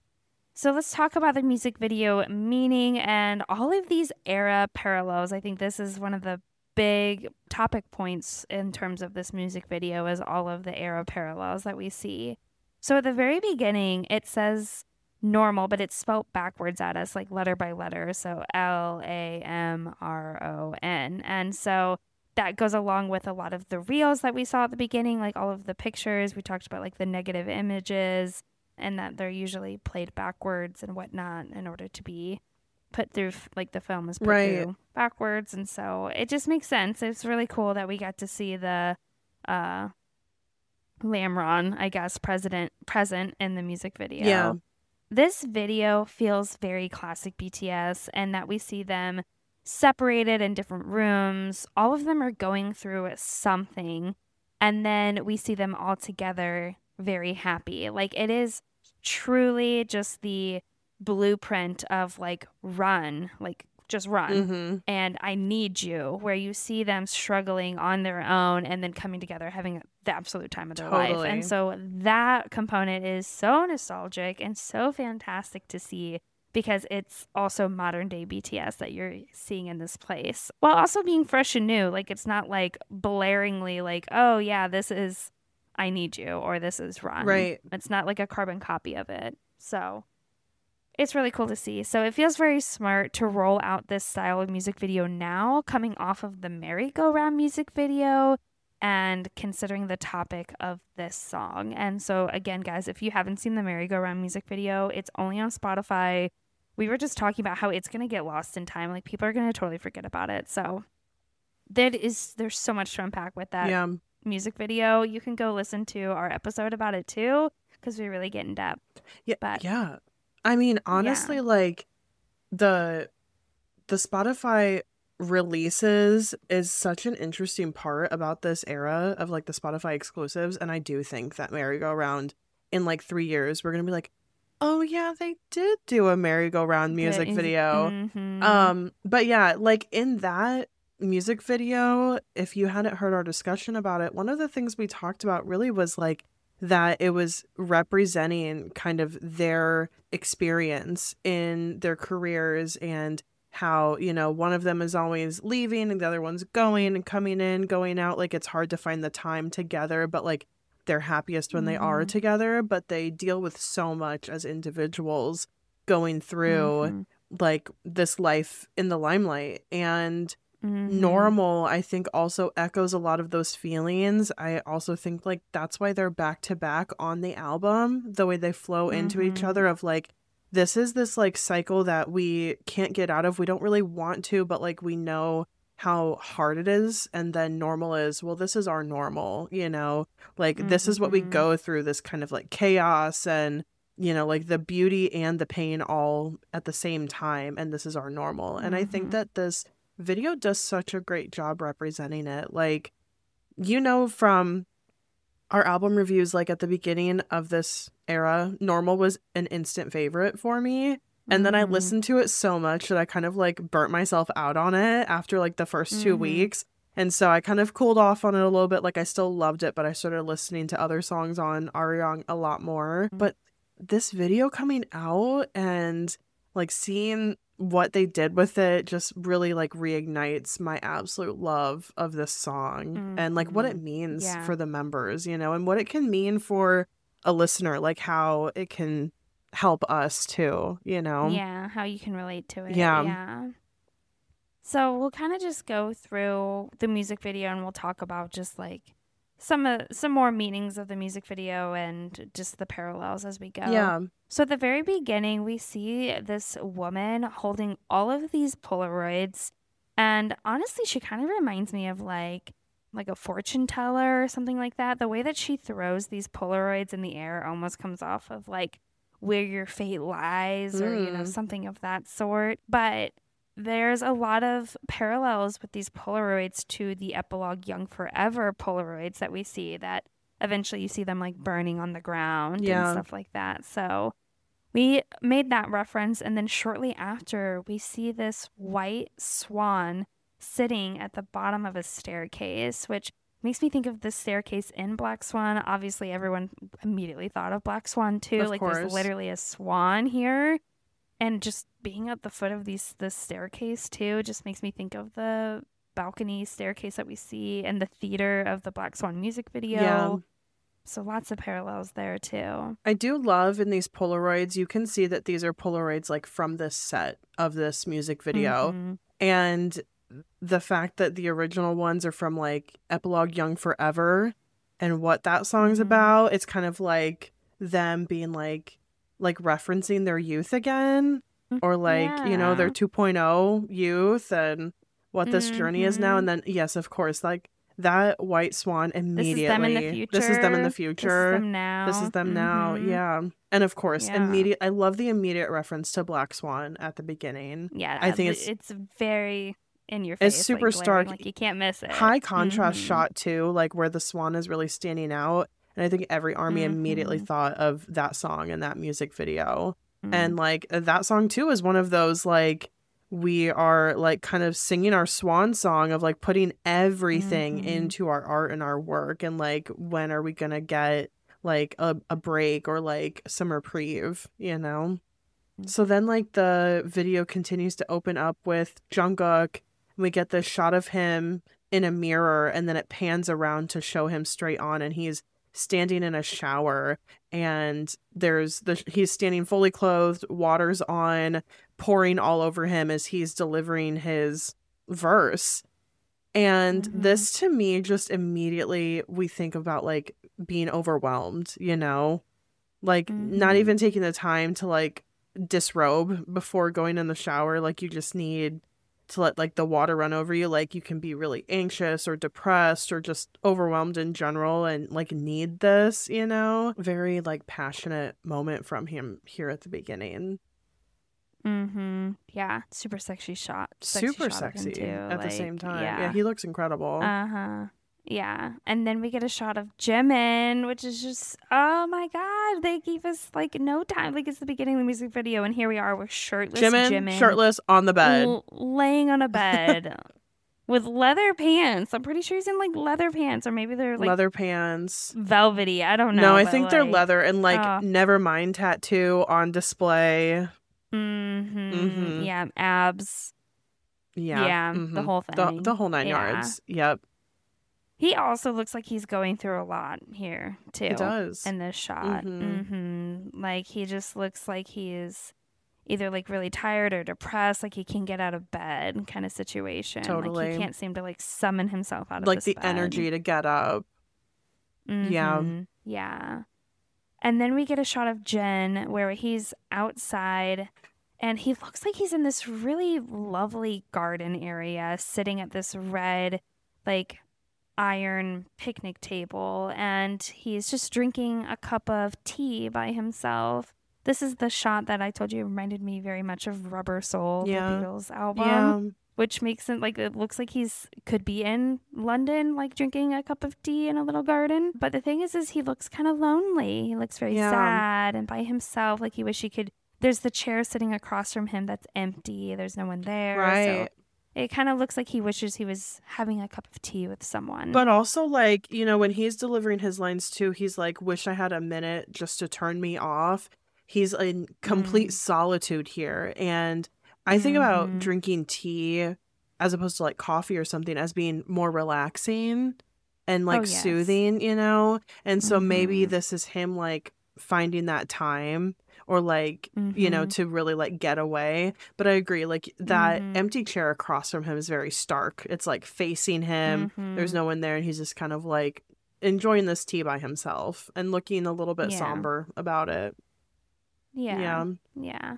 So let's talk about the music video meaning and all of these era parallels. I think this is one of the big topic points in terms of this music video is all of the era parallels that we see. So at the very beginning, it says normal, but it's spelled backwards at us, like letter by letter. So L A M R O N. And so that goes along with a lot of the reels that we saw at the beginning, like all of the pictures. We talked about like the negative images, and that they're usually played backwards and whatnot in order to be put through, like the film is put Right. through backwards. And so it just makes sense. It's really cool that we got to see the uh, Lamron, I guess, president present in the music video. Yeah. This video feels very classic B T S, and that we see them separated in different rooms. All of them are going through something, and then we see them all together very happy. Like it is truly just the blueprint of like run, like just run. Mm-hmm. And I need you, where you see them struggling on their own and then coming together, having the absolute time of their life. Totally. And so that component is so nostalgic and so fantastic to see, because it's also modern day B T S that you're seeing in this place, while also being fresh and new. Like it's not like blaringly like, oh yeah, this is I Need You or this is Run. Right. It's not like a carbon copy of it. So it's really cool to see. So it feels very smart to roll out this style of music video now, coming off of the merry-go-round music video and considering the topic of this song. And so again, guys, if you haven't seen the merry-go-round music video, it's only on Spotify. We were just talking about how it's going to get lost in time. Like, people are going to totally forget about it. So there is, there's so much to unpack with that Yeah. music video. You can go listen to our episode about it too, because we really get in depth. Yeah, But yeah. I mean, honestly, like the the Spotify releases is such an interesting part about this era of like the Spotify exclusives, and I do think that merry-go-round in like three years we're gonna be like, oh yeah, they did do a merry-go-round music is- video. mhm. Um, but yeah, like in that music video, if you hadn't heard our discussion about it, one of the things we talked about really was like that it was representing kind of their experience in their careers and how, you know, one of them is always leaving and the other one's going and coming in, going out. Like, it's hard to find the time together, but like they're happiest when they are Mhm. together, but they deal with so much as individuals going through Mhm. like this life in the limelight. And Mhm. Normal, I think, also echoes a lot of those feelings. I also think like that's why they're back to back on the album, the way they flow into each Mhm. other of like, this is this like cycle that we can't get out of. We don't really want to, but like we know how hard it is. And then Normal is, well, this is our normal, you know, like this is what we Mhm. go through, this kind of like chaos and, you know, like the beauty and the pain all at the same time. And this is our normal. And I think Mhm. that this video does such a great job representing it. Like, you know, from our album reviews, like at the beginning of this era, Normal was an instant favorite for me. And then I Mhm. listened to it so much that I kind of like burnt myself out on it after like the first two Mhm. weeks. And so I kind of cooled off on it a little bit. Like, I still loved it, but I started listening to other songs on Arirang a lot more. But this video coming out and like seeing what they did with it just really like reignites my absolute love of this song and like what it Mhm. means Yeah. for the members, you know, and what it can mean for a listener, like how it can help us too, you know. Yeah, how you can relate to it. Yeah. Yeah. So we'll kind of just go through the music video and we'll talk about just like some of some more meanings of the music video and just the parallels as we go. Yeah. So at the very beginning, we see this woman holding all of these Polaroids, and honestly, she kind of reminds me of like like a fortune teller or something like that. The way that she throws these Polaroids in the air almost comes off of like where your fate lies or you know Mm. something of that sort. But there's a lot of parallels with these Polaroids to the epilogue Young Forever Polaroids that we see, that eventually you see them like burning on the ground Yeah. and stuff like that. So we made that reference, and then shortly after we see this white swan sitting at the bottom of a staircase, which makes me think of the staircase in Black Swan. Obviously everyone immediately thought of Black Swan too. Of like course. there's literally a swan here. And just being at the foot of these this staircase too just makes me think of the balcony staircase that we see in the theater of the Black Swan music video. Yeah. So lots of parallels there too. I do love in these Polaroids, you can see that these are Polaroids like from this set of this music video. Mhm. And the fact that the original ones are from like Epilogue Young Forever and what that song's Mhm. about, it's kind of like them being like like referencing their youth again, or like, you know, their Yeah. two point oh youth and what this journey is now. Mhm. And then yes, of course, like that white swan This immediately. is them in the future. This is them in the This future. is them now. This is them now. Mhm. Yeah. And of course, Yeah. immediate I love the immediate reference to Black Swan at the beginning. Yeah, I think uh, it's it's very in your face. it's super like, glaring, stark. Like you can't miss it. High contrast Mhm. shot too, like where the swan is really standing out. And I think every army immediately Mhm. thought of that song and that music video. Mhm. And like that song too is one of those like we are like kind of singing our swan song of like putting everything Mhm. into our art and our work, and like when are we gonna get like a, a break or like some reprieve, you know? So then like the video continues to open up with Jungkook, and we get this shot of him in a mirror, and then it pans around to show him straight on, and he's standing in a shower, and there's the he's standing fully clothed, water's on, pouring all over him as he's delivering his verse. And Mhm. this to me just immediately we think about like being overwhelmed, you know? Like not Mhm. even taking the time to like disrobe before going in the shower. Like you just need to let like the water run over you. Like you can be really anxious or depressed or just overwhelmed in general and like need this, you know? Very like passionate moment from him here at the beginning. Mm-hmm. Yeah. Super sexy shot. Sexy Super shot of him, sexy too. at the same Like, time. Yeah. Yeah. he looks incredible. Uh-huh. Yeah. And then we get a shot of Jimin, which is just, oh my God. They gave us like no time. Like it's the beginning of the music video. And here we are with shirtless Jimin, Jimin. shirtless on the bed. l- laying on a bed with leather pants. I'm pretty sure he's in like leather pants, or maybe they're like leather pants. velvety. I don't know. No, I but, think they're like, leather and like oh. Nevermind tattoo on display. Mm-hmm. Mhm. Yeah. Abs. Yeah. Yeah, the mhm. whole The, thing. the whole nine Yeah. yards. Yep. He also looks like he's going through a lot here, too. He does. In this shot. Mhm. Mm-hmm. Like, he just looks like he is either, like, really tired or depressed, like he can't get out of bed kind of situation. Like, Totally. he can't seem to, like, summon himself out of Like this the bed. energy to get up. Yeah. Mhm. Yeah. And then we get a shot of Jen where he's outside and he looks like he's in this really lovely garden area sitting at this red, like, iron picnic table. And he's just drinking a cup of tea by himself. This is the shot that I told you reminded me very much of Rubber Soul, Yeah. the Beatles album. Yeah. Which makes it like it looks like he's could be in London, like drinking a cup of tea in a little garden. But the thing is, is he looks kind of lonely. He looks very Yeah. sad and by himself. Like he wish he could. There's the chair sitting across from him that's empty. There's no one there. Right. So it kind of looks like he wishes he was having a cup of tea with someone. But also, like, you know, when he's delivering his lines too, he's like, wish I had a minute just to turn me off. He's in complete Mm. solitude here. And I think about Mhm. drinking tea as opposed to like coffee or something as being more relaxing and like Oh, yes. soothing, you know? And so maybe Mhm. this is him like finding that time or like, you know, Mhm. to really like get away. But I agree, like that Mhm. empty chair across from him is very stark. It's like facing him. There's Mhm. no one there and he's just kind of like enjoying this tea by himself and looking a little bit Yeah. somber about it. Yeah. Yeah. Yeah.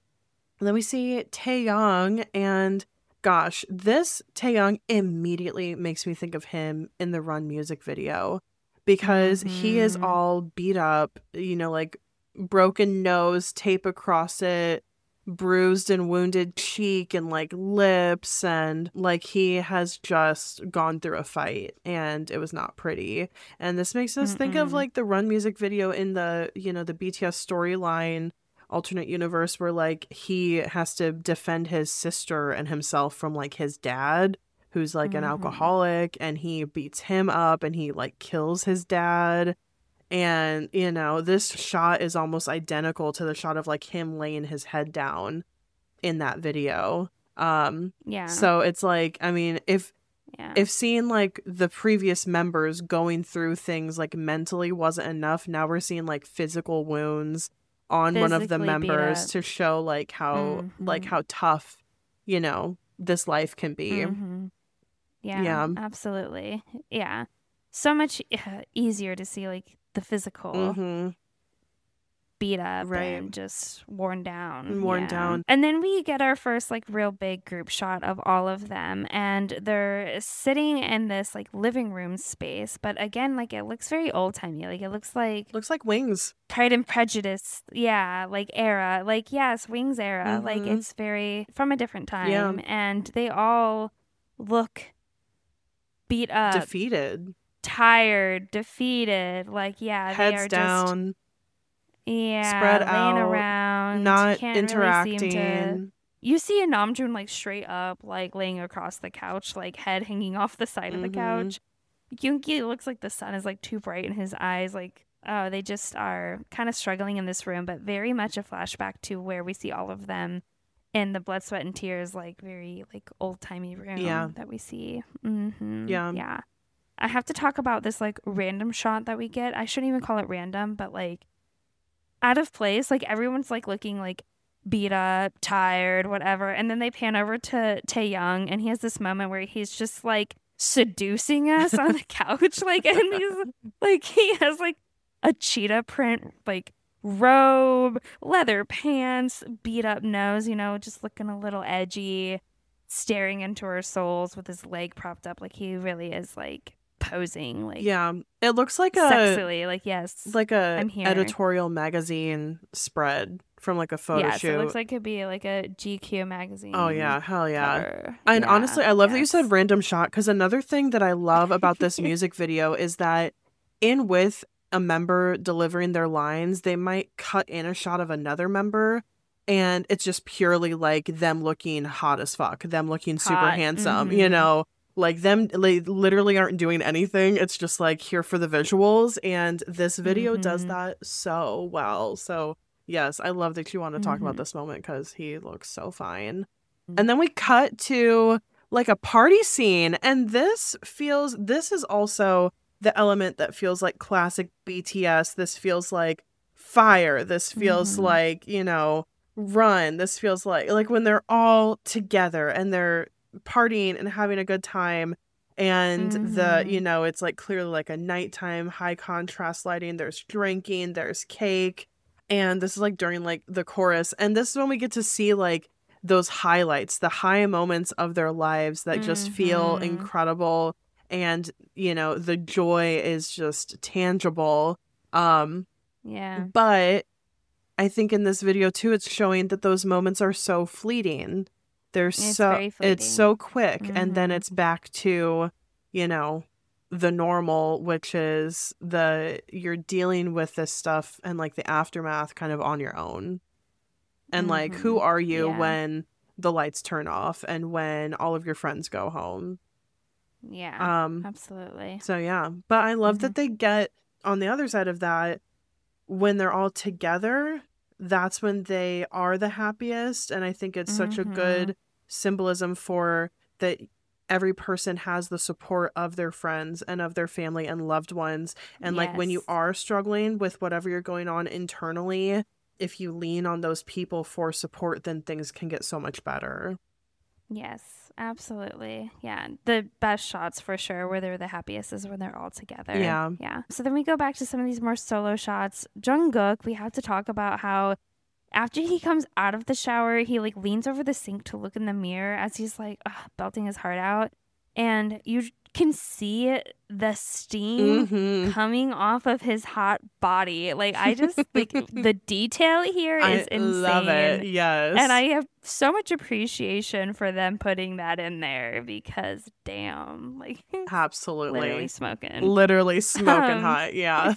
And then we see Taeyong, and gosh, this Taeyong immediately makes me think of him in the Run music video because he is Mhm. all beat up, you know, like broken nose, tape across it, bruised and wounded cheek and like lips, and like he has just gone through a fight and it was not pretty. And this makes us think of Mm-mm. like the Run music video in the, you know, the B T S storyline alternate universe where like he has to defend his sister and himself from like his dad who's like an Mhm. alcoholic, and he beats him up and he like kills his dad. And you know, this shot is almost identical to the shot of like him laying his head down in that video. Um Yeah. so it's like, I mean, if yeah. if seeing like the previous members going through things like mentally wasn't enough, now we're seeing like physical wounds on one of the Physically beat members up. to show like how like Mhm. how tough, you know, this life can be. Mhm. Yeah, Yeah. absolutely. Yeah. So much uh, easier to see like the physical Mm-hmm. beat up Right. and just worn down. Worn Yeah. down. And then we get our first like real big group shot of all of them, and they're sitting in this like living room space, but again like it looks very old-timey. Like it looks like Looks like Wings. Pride and Prejudice, yeah, like era, like yes, Wings era, like Mhm. it's very from a different time, Yeah. and they all look beat up, Defeated. tired, defeated, like yeah, they Heads are down. just yeah, spread laying out, around, not can't interacting. Really seem to... You see a Namjoon like straight up, like laying across the couch, like head hanging off the side of the Mhm. couch. Yoongi looks like the sun is like too bright in his eyes, like. Oh, they just are kind of struggling in this room, but very much a flashback to where we see all of them in the Blood, Sweat, and Tears, like very like old timey room Yeah. that we see. Mm-hmm. Yeah. Yeah. I have to talk about this like random shot that we get. I shouldn't even call it random, but like out of place. Like everyone's like looking like beat up, tired, whatever. And then they pan over to Taehyung, and he has this moment where he's just like seducing us on the couch. Like, and he's like, he has like a cheetah print, like robe, leather pants, beat up nose, you know, just looking a little edgy, staring into our souls with his leg propped up. Like he really is like posing, like yeah, it looks like a sexily, like yes, like a I'm here. editorial magazine spread from like a photo yes, shoot. it looks like it could be like a G Q magazine. Oh yeah, hell yeah. cover. And Yeah, honestly, I love that you yes. said random shot, because another thing that I love about this music video is that in with a member delivering their lines, they might cut in a shot of another member, and it's just purely like them looking hot as fuck, them looking super Hot, handsome, mhm. you know, like them they literally aren't doing anything. It's just like here for the visuals, and this video does Mhm. that so well. So yes, I love that you want to talk about Mhm. this moment because he looks so fine. Mhm. And then we cut to like a party scene, and this feels this is also the element that feels like classic B T S. This feels like fire. This feels Mhm. like, you know, run. This feels like like when they're all together and they're partying and having a good time, and the Mhm. you know, it's like clearly like a nighttime high contrast lighting. There's drinking, there's cake, and this is like during like the chorus, and this is when we get to see like those highlights, the high moments of their lives that just feel Mhm. incredible, and you know, the joy is just tangible. Um Yeah. but I think in this video too, it's showing that those moments are so fleeting. They're It's so very it's fleeting. so quick, and then Mhm. it's back to, you know, the normal, which is the you're dealing with this stuff and like the aftermath kind of on your own. And like, who Mhm. are you Yeah. when the lights turn off and when all of your friends go home? Yeah. Um Absolutely. so yeah, but I love Mhm. that they get on the other side of that, when they're all together, that's when they are the happiest. And I think it's such a Mhm. good symbolism for that every person has the support of their friends and of their family and loved ones. And like when you Yes. are struggling with whatever you're going on internally, if you lean on those people for support, then things can get so much better. Yes, absolutely. Yeah. The best shots for sure where they're the happiest is when they're all together. Yeah. Yeah. So then we go back to some of these more solo shots. Jungkook, we have to talk about how after he comes out of the shower, he like leans over the sink to look in the mirror as he's like ugh, belting his heart out. And you can see the steam Mhm. coming off of his hot body. Like I just like the detail here I is insane. love it. Yes. And I have so much appreciation for them putting that in there because damn, like absolutely literally smoking. Literally smoking Um, hot. Yeah.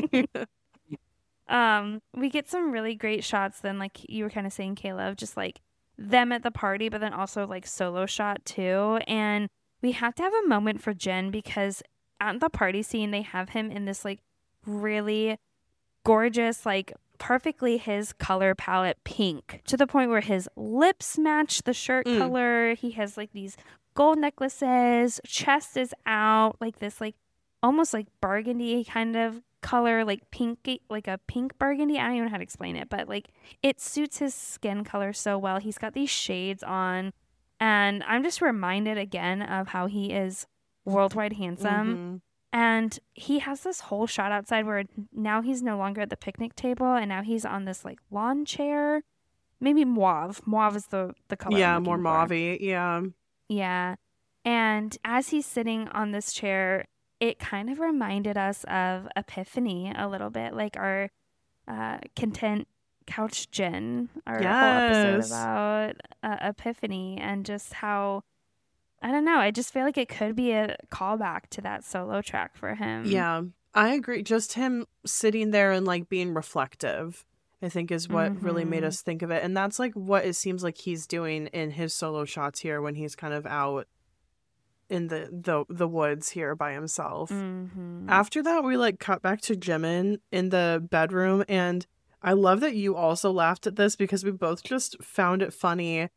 Um, we get some really great shots then, like you were kind of saying, Kayla, of just like them at the party, but then also like solo shot too. And we have to have a moment for Jin because at the party scene, they have him in this like really gorgeous, like perfectly his color palette pink to the point where his lips match the shirt Mm. color. He has like these gold necklaces, chest is out, like this like almost like burgundy kind of color, like pinky, like a pink burgundy. I don't even know how to explain it, but like it suits his skin color so well. He's got these shades on, and I'm just reminded again of how he is worldwide handsome. Mhm. And he has this whole shot outside where now he's no longer at the picnic table, and now he's on this like lawn chair, maybe mauve. Mauve is the the color. Yeah, I'm more looking for. mauve-y. Yeah. Yeah. And as he's sitting on this chair, it kind of reminded us of Epiphany a little bit, like our uh, content couch Jin, our whole episode Yes. about uh, Epiphany, and just how, I don't know, I just feel like it could be a callback to that solo track for him. Yeah, I agree. Just him sitting there and like being reflective, I think is what really made Mhm. us think of it. And that's like what it seems like he's doing in his solo shots here when he's kind of out in the the, the woods here by himself. Mhm. After that, we like cut back to Jimin in the bedroom, and I love that you also laughed at this because we both just found it funny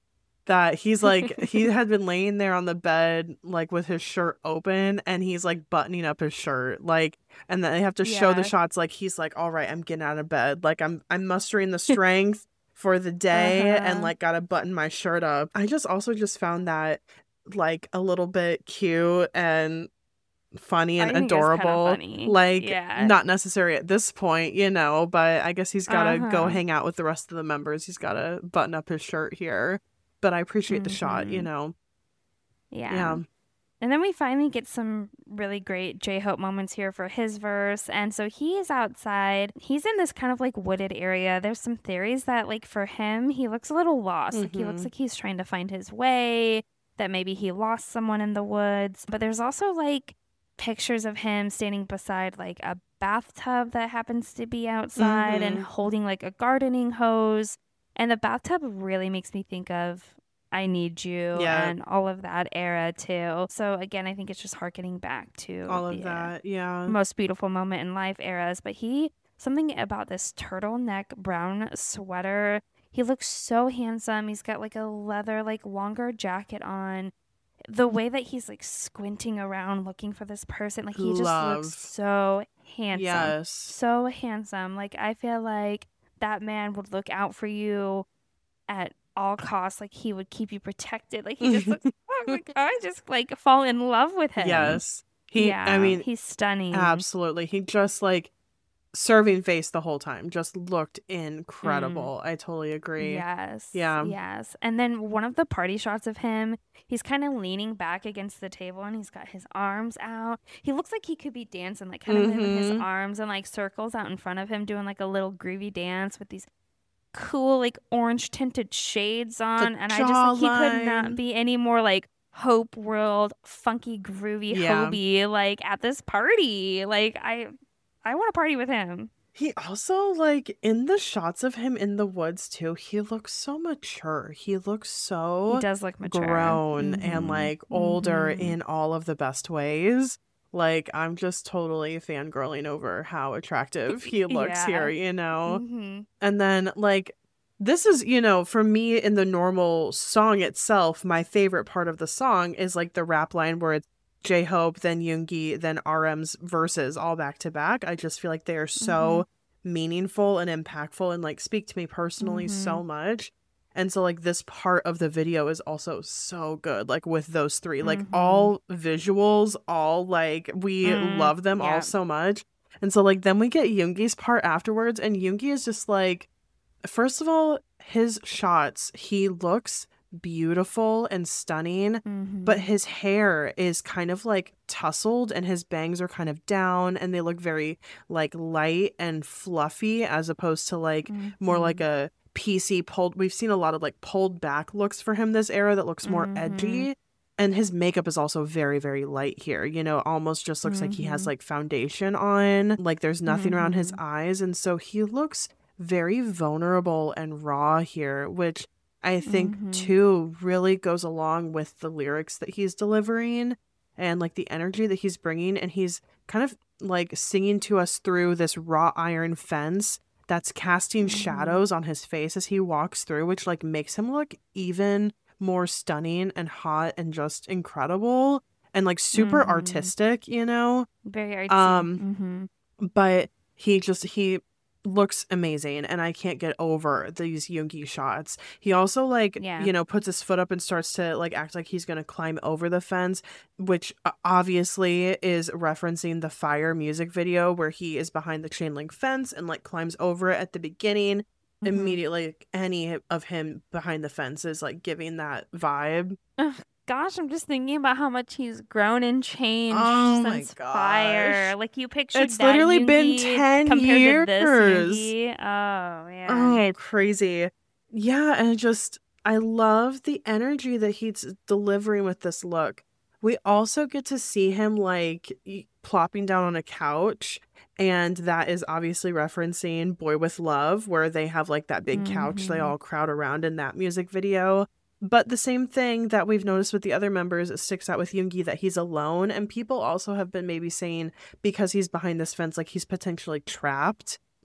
that he's like, he had been laying there on the bed, like with his shirt open, and he's like buttoning up his shirt. Like, and then they have to show the Yeah. shots. Like, he's like, all right, I'm getting out of bed. Like, I'm, I'm mustering the strength for the day Uh-huh. and like got to button my shirt up. I just also just found that like a little bit cute and funny and I think it's kinda adorable. funny. Like, Yeah. not necessary at this point, you know, but I guess he's got to go Uh-huh. hang out with the rest of the members. He's got to button up his shirt here. But I appreciate the shot, you Mhm. know. Yeah. Yeah. And then we finally get some really great J-Hope moments here for his verse. And so he is outside. He's in this kind of like wooded area. There's some theories that like for him, he looks a little lost. Like he looks Mhm. like he's trying to find his way, that maybe he lost someone in the woods. But there's also like pictures of him standing beside like a bathtub that happens to be outside and Mhm. holding like a gardening hose. And the bathtub really makes me think of I Need You Yeah. and all of that era too. So again, I think it's just harkening back to All of the that. Yeah. most beautiful moment in life eras. But he, something about this turtleneck brown sweater, he looks so handsome. He's got like a leather, like longer jacket on. The way that he's like squinting around looking for this person, like he just Love. looks so handsome. Yes. So handsome. Like I feel like that man would look out for you at all costs. Like he would keep you protected. Like he just looks, oh my God, I just like fall in love with him. Yes. He, yeah, I mean, he's stunning. absolutely. He just like serving face the whole time, just looked incredible. I totally agree. Yes. Yeah. Yes. And then one of the party shots of him, he's kind of leaning back against the table and he's got his arms out. He looks like he could be dancing, like kind of moving his Mhm. arms and like circles out in front of him, doing like a little groovy dance with these cool, like orange tinted shades on. And I just like he could not jawline. be any more like Hope World, funky, groovy, Yeah. Hobie, like at this party. Like I I want to party with him. He also, like, in the shots of him in the woods, too, he looks so mature. He looks so He does look mature. grown and, Mhm. like, older Mhm. in all of the best ways. Like, I'm just totally fangirling over how attractive he looks Yeah. here, you know? hmm And then, like, this is, you know, for me in the normal song itself, my favorite part of the song is, like, the rap line where it's J-Hope, then Yoongi, then R M's verses all back to back. I just feel like they are so meaningful and impactful and like speak to me personally so much. And so like this part of the video is also so good, like with those three, like Mhm. all visuals, all like we Mm, love them yeah. all so much. And so like then we get Yoongi's part afterwards, and Yoongi is just like, first of all, his shots, he looks beautiful and stunning, but his hair is kind of like tousled and his bangs are kind of down and they look very like light and fluffy as opposed to like more like a P C pulled. We've seen a lot of like pulled back looks for him this era that looks more edgy. And his makeup is also very, very light here. You know, almost just looks like he has like foundation on, like there's nothing around his eyes. And so he looks very vulnerable and raw here, which I think too really goes along with the lyrics that he's delivering and like the energy that he's bringing. And he's kind of like singing to us through this wrought iron fence that's casting shadows on his face as he walks through, which like makes him look even more stunning and hot and just incredible and like super Mhm. artistic, you know? Very artsy. Um, hmm But he just, he looks amazing and I can't get over these Yoongi shots. He also like, Yeah. you know, puts his foot up and starts to like act like he's going to climb over the fence, which uh, obviously is referencing the Fire music video where he is behind the chain link fence and like climbs over it at the beginning. Immediately any of him behind the fence is like giving that vibe. Gosh, I'm just thinking about how much he's grown and changed Oh my since Fire. gosh. Like you pictured It's that literally been Yoongi ten compared to this years. Yoongi. Oh yeah. Oh, crazy. Yeah, and it just, I love the energy that he's delivering with this look. We also get to see him like y- plopping down on a couch, and that is obviously referencing Boy With Love, where they have like that big couch they Mhm. all crowd around in that music video. But the same thing that we've noticed with the other members, it sticks out with Yoongi that he's alone, and people also have been maybe saying because he's behind this fence, like he's potentially trapped.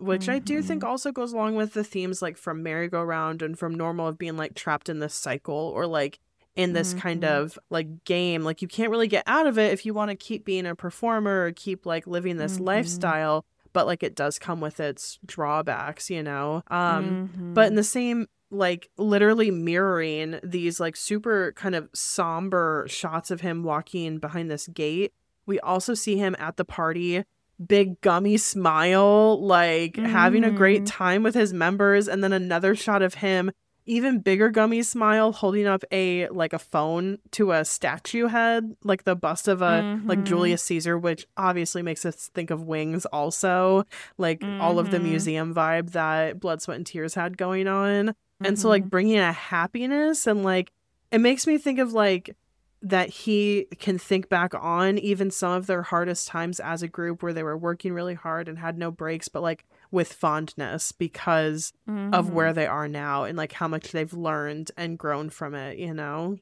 which mm-hmm. I do think Mhm. also goes along with the themes like from Merry-Go-Round and from Normal of being like trapped in this cycle or like in this kind Mhm. of like game. Like you can't really get out of it if you want to keep being a performer or keep like living this Mhm. lifestyle, but like it does come with its drawbacks, you know? Um, but in Mhm. the same like literally mirroring these like super kind of somber shots of him walking behind this gate, we also see him at the party, big gummy smile, like having a great Mhm. time with his members, and then another shot of him, even bigger gummy smile, holding up a like a phone to a statue head, like the bust of a like Mhm. Julius Caesar, which obviously makes us think of Wings also, like all of the Mhm. museum vibe that Blood, Sweat and Tears had going on. And so like Mhm. bringing a happiness and like it makes me think of like that he can think back on even some of their hardest times as a group where they were working really hard and had no breaks, but like with fondness because of Mhm. where they are now and like how much they've learned and grown from it, you know?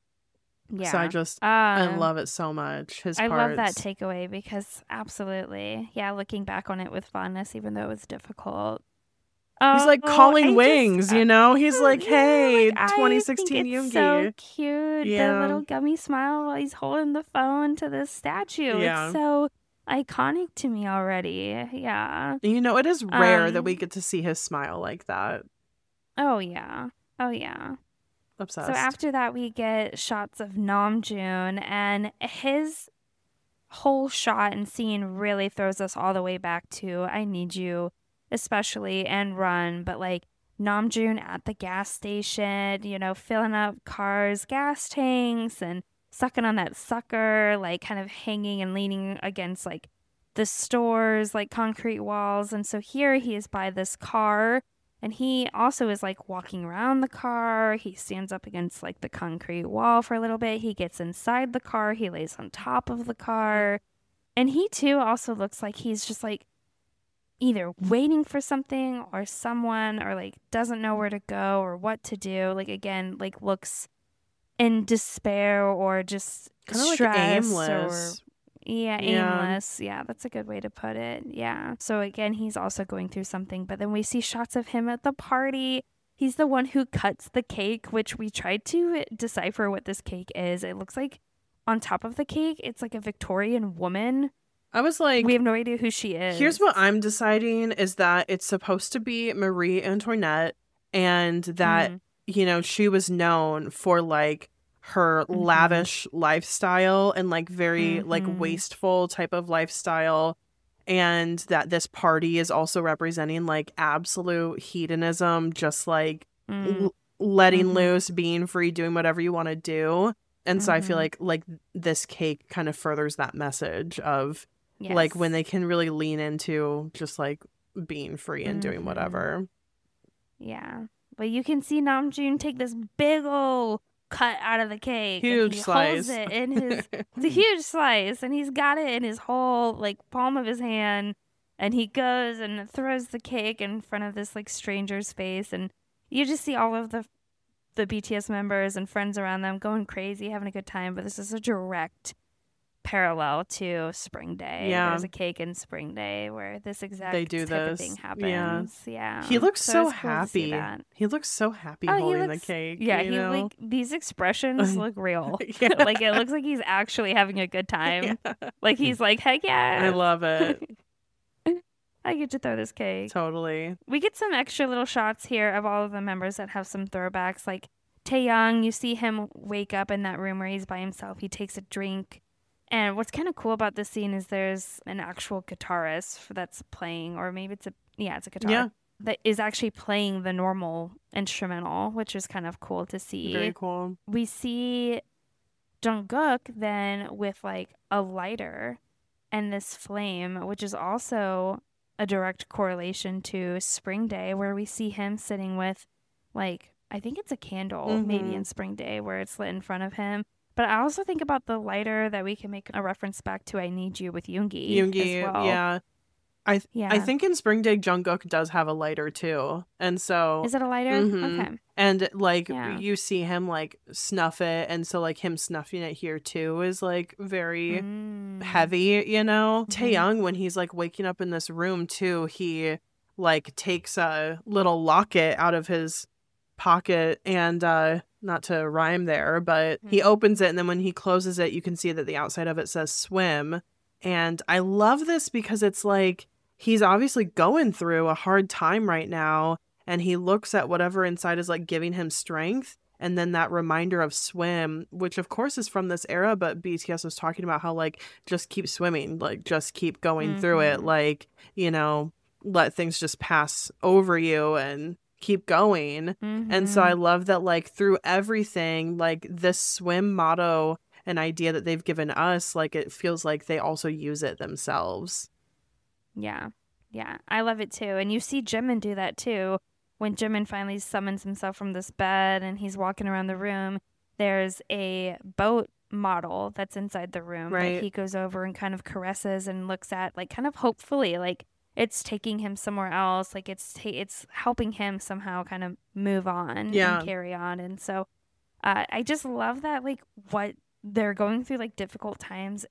So I Yeah. just, I Uh, love it so much. His I love that parts. takeaway because absolutely, yeah, looking back on it with fondness, even though it was difficult. He's Oh, like calling I just, Wings, uh, you know? He's like, yeah, hey, like I twenty think sixteen it's so Yoongi. cute. The Yeah. little gummy smile while he's holding the phone to the statue. It's Yeah. so iconic to me already. Yeah. You know, it is rare that we Um. get to see his smile like that. Oh yeah. Oh yeah. Obsessed. So after that, we get shots of Namjoon, and his whole shot and scene really throws us all the way back to I Need You, especially, and Run. But like Namjoon at the gas station, you know, filling up cars' gas tanks and sucking on that sucker, like kind of hanging and leaning against like the stores, like concrete walls. And so here he is by this car. And he also is like walking around the car. He stands up against like the concrete wall for a little bit. He gets inside the car. He lays on top of the car. And he too also looks like he's just like either waiting for something or someone or like doesn't know where to go or what to do. Like again, like looks in despair or just Kind of like stressed aimless. or yeah, Yeah. aimless. Yeah, that's a good way to put it. Yeah. So again, he's also going through something, but then we see shots of him at the party. He's the one who cuts the cake, which we tried to decipher what this cake is. It looks like on top of the cake, it's like a Victorian woman. I was like, We have no idea who she is. here's what I'm deciding is that it's supposed to be Marie Antoinette and that, Mhm. you know, she was known for like her Mhm. lavish lifestyle and like very like Mhm. wasteful type of lifestyle. And that this party is also representing like absolute hedonism, just like Mm. l- letting Mhm. loose, being free, doing whatever you want to do. And so I feel Mhm. like like this cake kind of furthers that message of like when Yes. they can really lean into just like being free and doing Mhm. whatever. Yeah. But you can see Namjoon take this big ol' cut out of the cake. and Huge he slice. holds it in his it's a huge slice and he's got it in his whole like palm of his hand and he goes and throws the cake in front of this like stranger's face and you just see all of the the B T S members and friends around them going crazy, having a good time, but this is a direct parallel to Spring Day. Yeah. There's a cake in Spring Day where this exact They do type of this. thing Yeah. happens. Yeah. He looks So so, it's cool to see happy. that. He looks so happy Oh, he holding looks, the cake. yeah, you he know? like these expressions look real. Yeah. Like it looks like he's actually having a good time. Yeah. Like he's like, heck yeah. I love it. I get to throw this cake. Totally. We get some extra little shots here of all of the members that have some throwbacks. Like Taeyang, you see him wake up in that room where he's by himself. He takes a drink. And what's kind of cool about this scene is there's an actual guitarist that's playing, or maybe it's a, yeah, it's a guitar. Yeah. That is actually playing the normal instrumental, which is kind of cool to see. Very cool. We see Jungkook then with like a lighter and this flame, which is also a direct correlation to Spring Day, where we see him sitting with like, I think it's a candle, maybe Mhm. in Spring Day, where it's lit in front of him. But I also think about the lighter that we can make a reference back to I Need You with Yoongi. Yoongi, as well. yeah. I th- Yeah. I think in Spring Day Jungkook does have a lighter too. And so Is it a lighter? Mhm. Okay. And like Yeah. you see him like snuff it, and so like him snuffing it here too is like very Mm. heavy, you know. Mhm. Taeyang, when he's like waking up in this room too, he like takes a little locket out of his pocket and uh not to rhyme there, but he opens it, and then when he closes it, you can see that the outside of it says swim. And I love this because it's like he's obviously going through a hard time right now, and he looks at whatever inside is like giving him strength. And then that reminder of swim, which of course is from this era, but B T S was talking about how like just keep swimming, like just keep going mm-hmm. through it, like, you know, let things just pass over you and keep going. Mm-hmm. And so I love that like through everything, like this swim motto and idea that they've given us, like it feels like they also use it themselves. Yeah. Yeah. I love it too. And you see Jimin do that too. When Jimin finally summons himself from this bed and he's walking around the room, there's a boat model that's inside the room right. that he goes over and kind of caresses and looks at, like kind of hopefully, like it's taking him somewhere else, like it's ta- it's helping him somehow kind of move on yeah. and carry on. And so uh, I just love that, like what they're going through, like difficult times,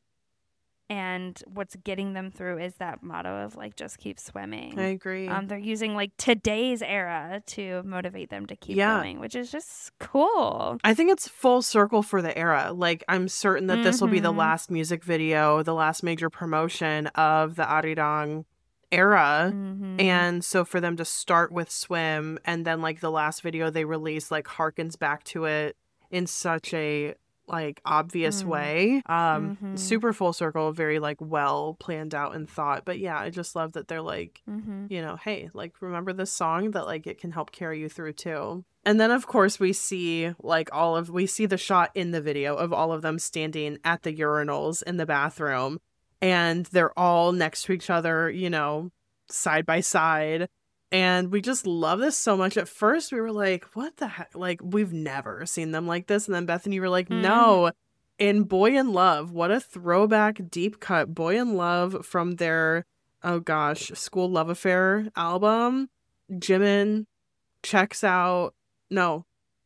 and what's getting them through is that motto of like just keep swimming. I agree. Um, they're using like today's era to motivate them to keep yeah. going, which is just cool. I think it's full circle for the era. Like I'm certain that mm-hmm. this will be the last music video, the last major promotion of the Arirang era. Mm-hmm. And so for them to start with swim and then like the last video they released like harkens back to it in such a like obvious mm. way. Um mm-hmm. Super full circle, very like well planned out and thought. But yeah, I just love that they're like mm-hmm. you know, hey, like remember this song, that like it can help carry you through too. And then of course we see like all of we see the shot in the video of all of them standing at the urinals in the bathroom, and they're all next to each other, you know, side by side. And we just love this so much. At first, we were like, what the heck? Like, we've never seen them like this. And then Bethany, you were like, mm. no. In Boy in Love, what a throwback deep cut. Boy in Love from their, oh gosh, School Love Affair album. Jimin checks out, no,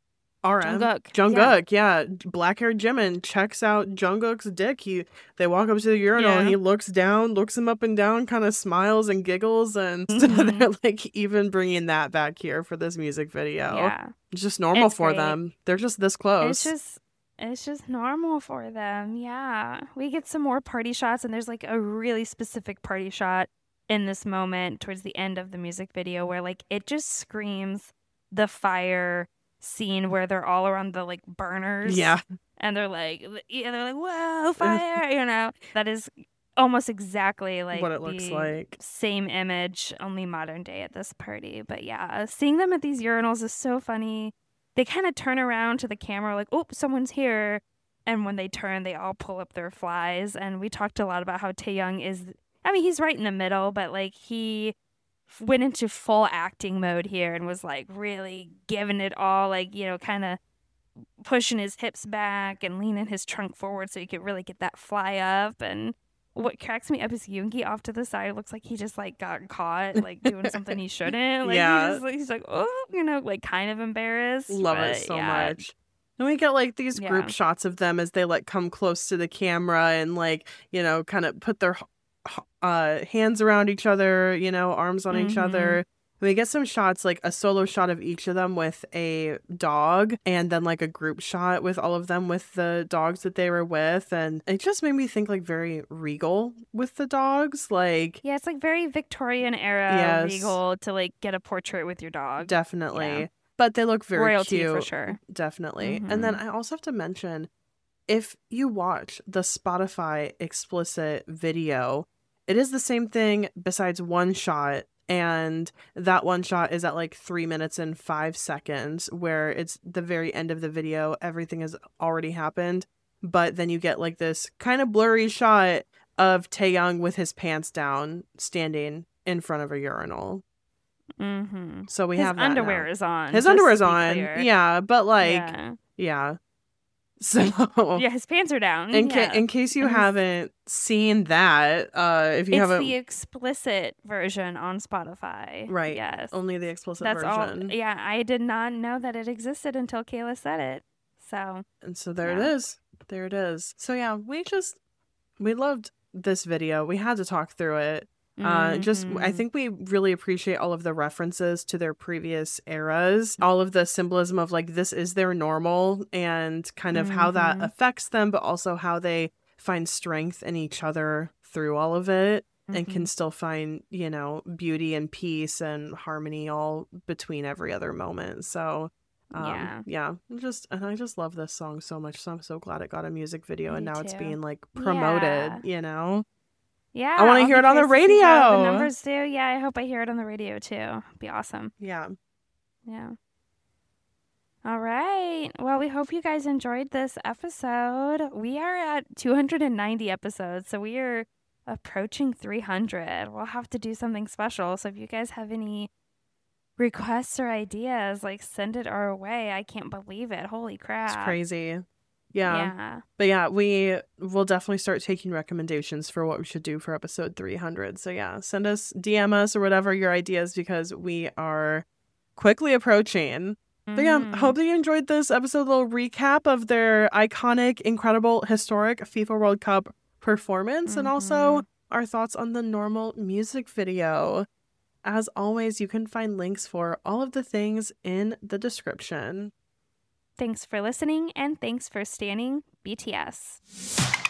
R M. Jungkook. Jungkook, yeah. yeah. Black-haired Jimin checks out Jungkook's dick. He, they walk up to the urinal yeah. and he looks down, looks him up and down, kind of smiles and giggles. And mm-hmm. so they're like even bringing that back here for this music video. Yeah. It's just normal it's for great. them. They're just this close. It's just, it's just normal for them. Yeah. We get some more party shots, and there's like a really specific party shot in this moment towards the end of the music video where like it just screams the fire scene where they're all around the like burners, yeah, and they're like, yeah, they're like, whoa, fire, you know. That is almost exactly like what it looks like. Same image, only modern day at this party. But yeah, seeing them at these urinals is so funny. They kind of turn around to the camera like, oh, someone's here, and when they turn, they all pull up their flies. And we talked a lot about how Taehyung is, I mean, he's right in the middle, but like he went into full acting mode here and was like really giving it all, like, you know, kind of pushing his hips back and leaning his trunk forward so he could really get that fly up. And what cracks me up is Yoongi off to the side looks like he just like got caught like doing something he shouldn't. Like, yeah, he's, just, like, he's like, oh, you know, like kind of embarrassed. Love but, it so yeah. much. And we get like these yeah. group shots of them as they like come close to the camera and like, you know, kind of put their uh hands around each other, you know, arms on mm-hmm. each other. We get some shots, like a solo shot of each of them with a dog, and then like a group shot with all of them with the dogs that they were with. And it just made me think like very regal with the dogs. Like, yeah, it's like very Victorian era yes. regal to like get a portrait with your dog. Definitely. Yeah. But they look very royalty cute. for sure. Definitely. Mm-hmm. And then I also have to mention, if you watch the Spotify explicit video, it is the same thing besides one shot. And that one shot is at like three minutes and five seconds where it's the very end of the video. Everything has already happened. But then you get like this kind of blurry shot of Taehyung with his pants down standing in front of a urinal. Mm-hmm. So we his have that underwear now. is on. His underwear is on. Clear. Yeah. But like, yeah. yeah. So yeah, his pants are down. In, yeah. ca- in case you haven't seen that, uh, if you it's haven't, the explicit version on Spotify. Right. Yes. Only the explicit That's version. All, yeah, I did not know that it existed until Kayla said it. So. And so there yeah. it is. There it is. So yeah, we just we loved this video. We had to talk through it. Uh, just, Mhm. I think we really appreciate all of the references to their previous eras, all of the symbolism of like, this is their normal and kind of how that Mhm. affects them, but also how they find strength in each other through all of it and can Mhm. still find, you know, beauty and peace and harmony all between every other moment. So, um, Yeah. yeah, just, and I just love this song so much. So I'm so glad it got a music video and Me now it's too. being like promoted, Yeah. you know? Yeah. I want to I'll hear be it on the curious to see how the radio. numbers do. Yeah, I hope I hear it on the radio too. It'd be awesome. Yeah. Yeah. All right. Well, we hope you guys enjoyed this episode. We are at two hundred ninety episodes, so we are approaching three hundred. We'll have to do something special. So if you guys have any requests or ideas, like send it our way. I can't believe it. Holy crap. It's crazy. Yeah. Yeah. But yeah, we will definitely start taking recommendations for what we should do for episode three hundred. So yeah, send us, D M us or whatever your ideas because we are quickly approaching. But yeah, Mhm. hope that you enjoyed this episode, little recap of their iconic, incredible, historic FIFA World Cup performance and also Mhm. our thoughts on the normal music video. As always, you can find links for all of the things in the description. Thanks for listening and thanks for standing B T S.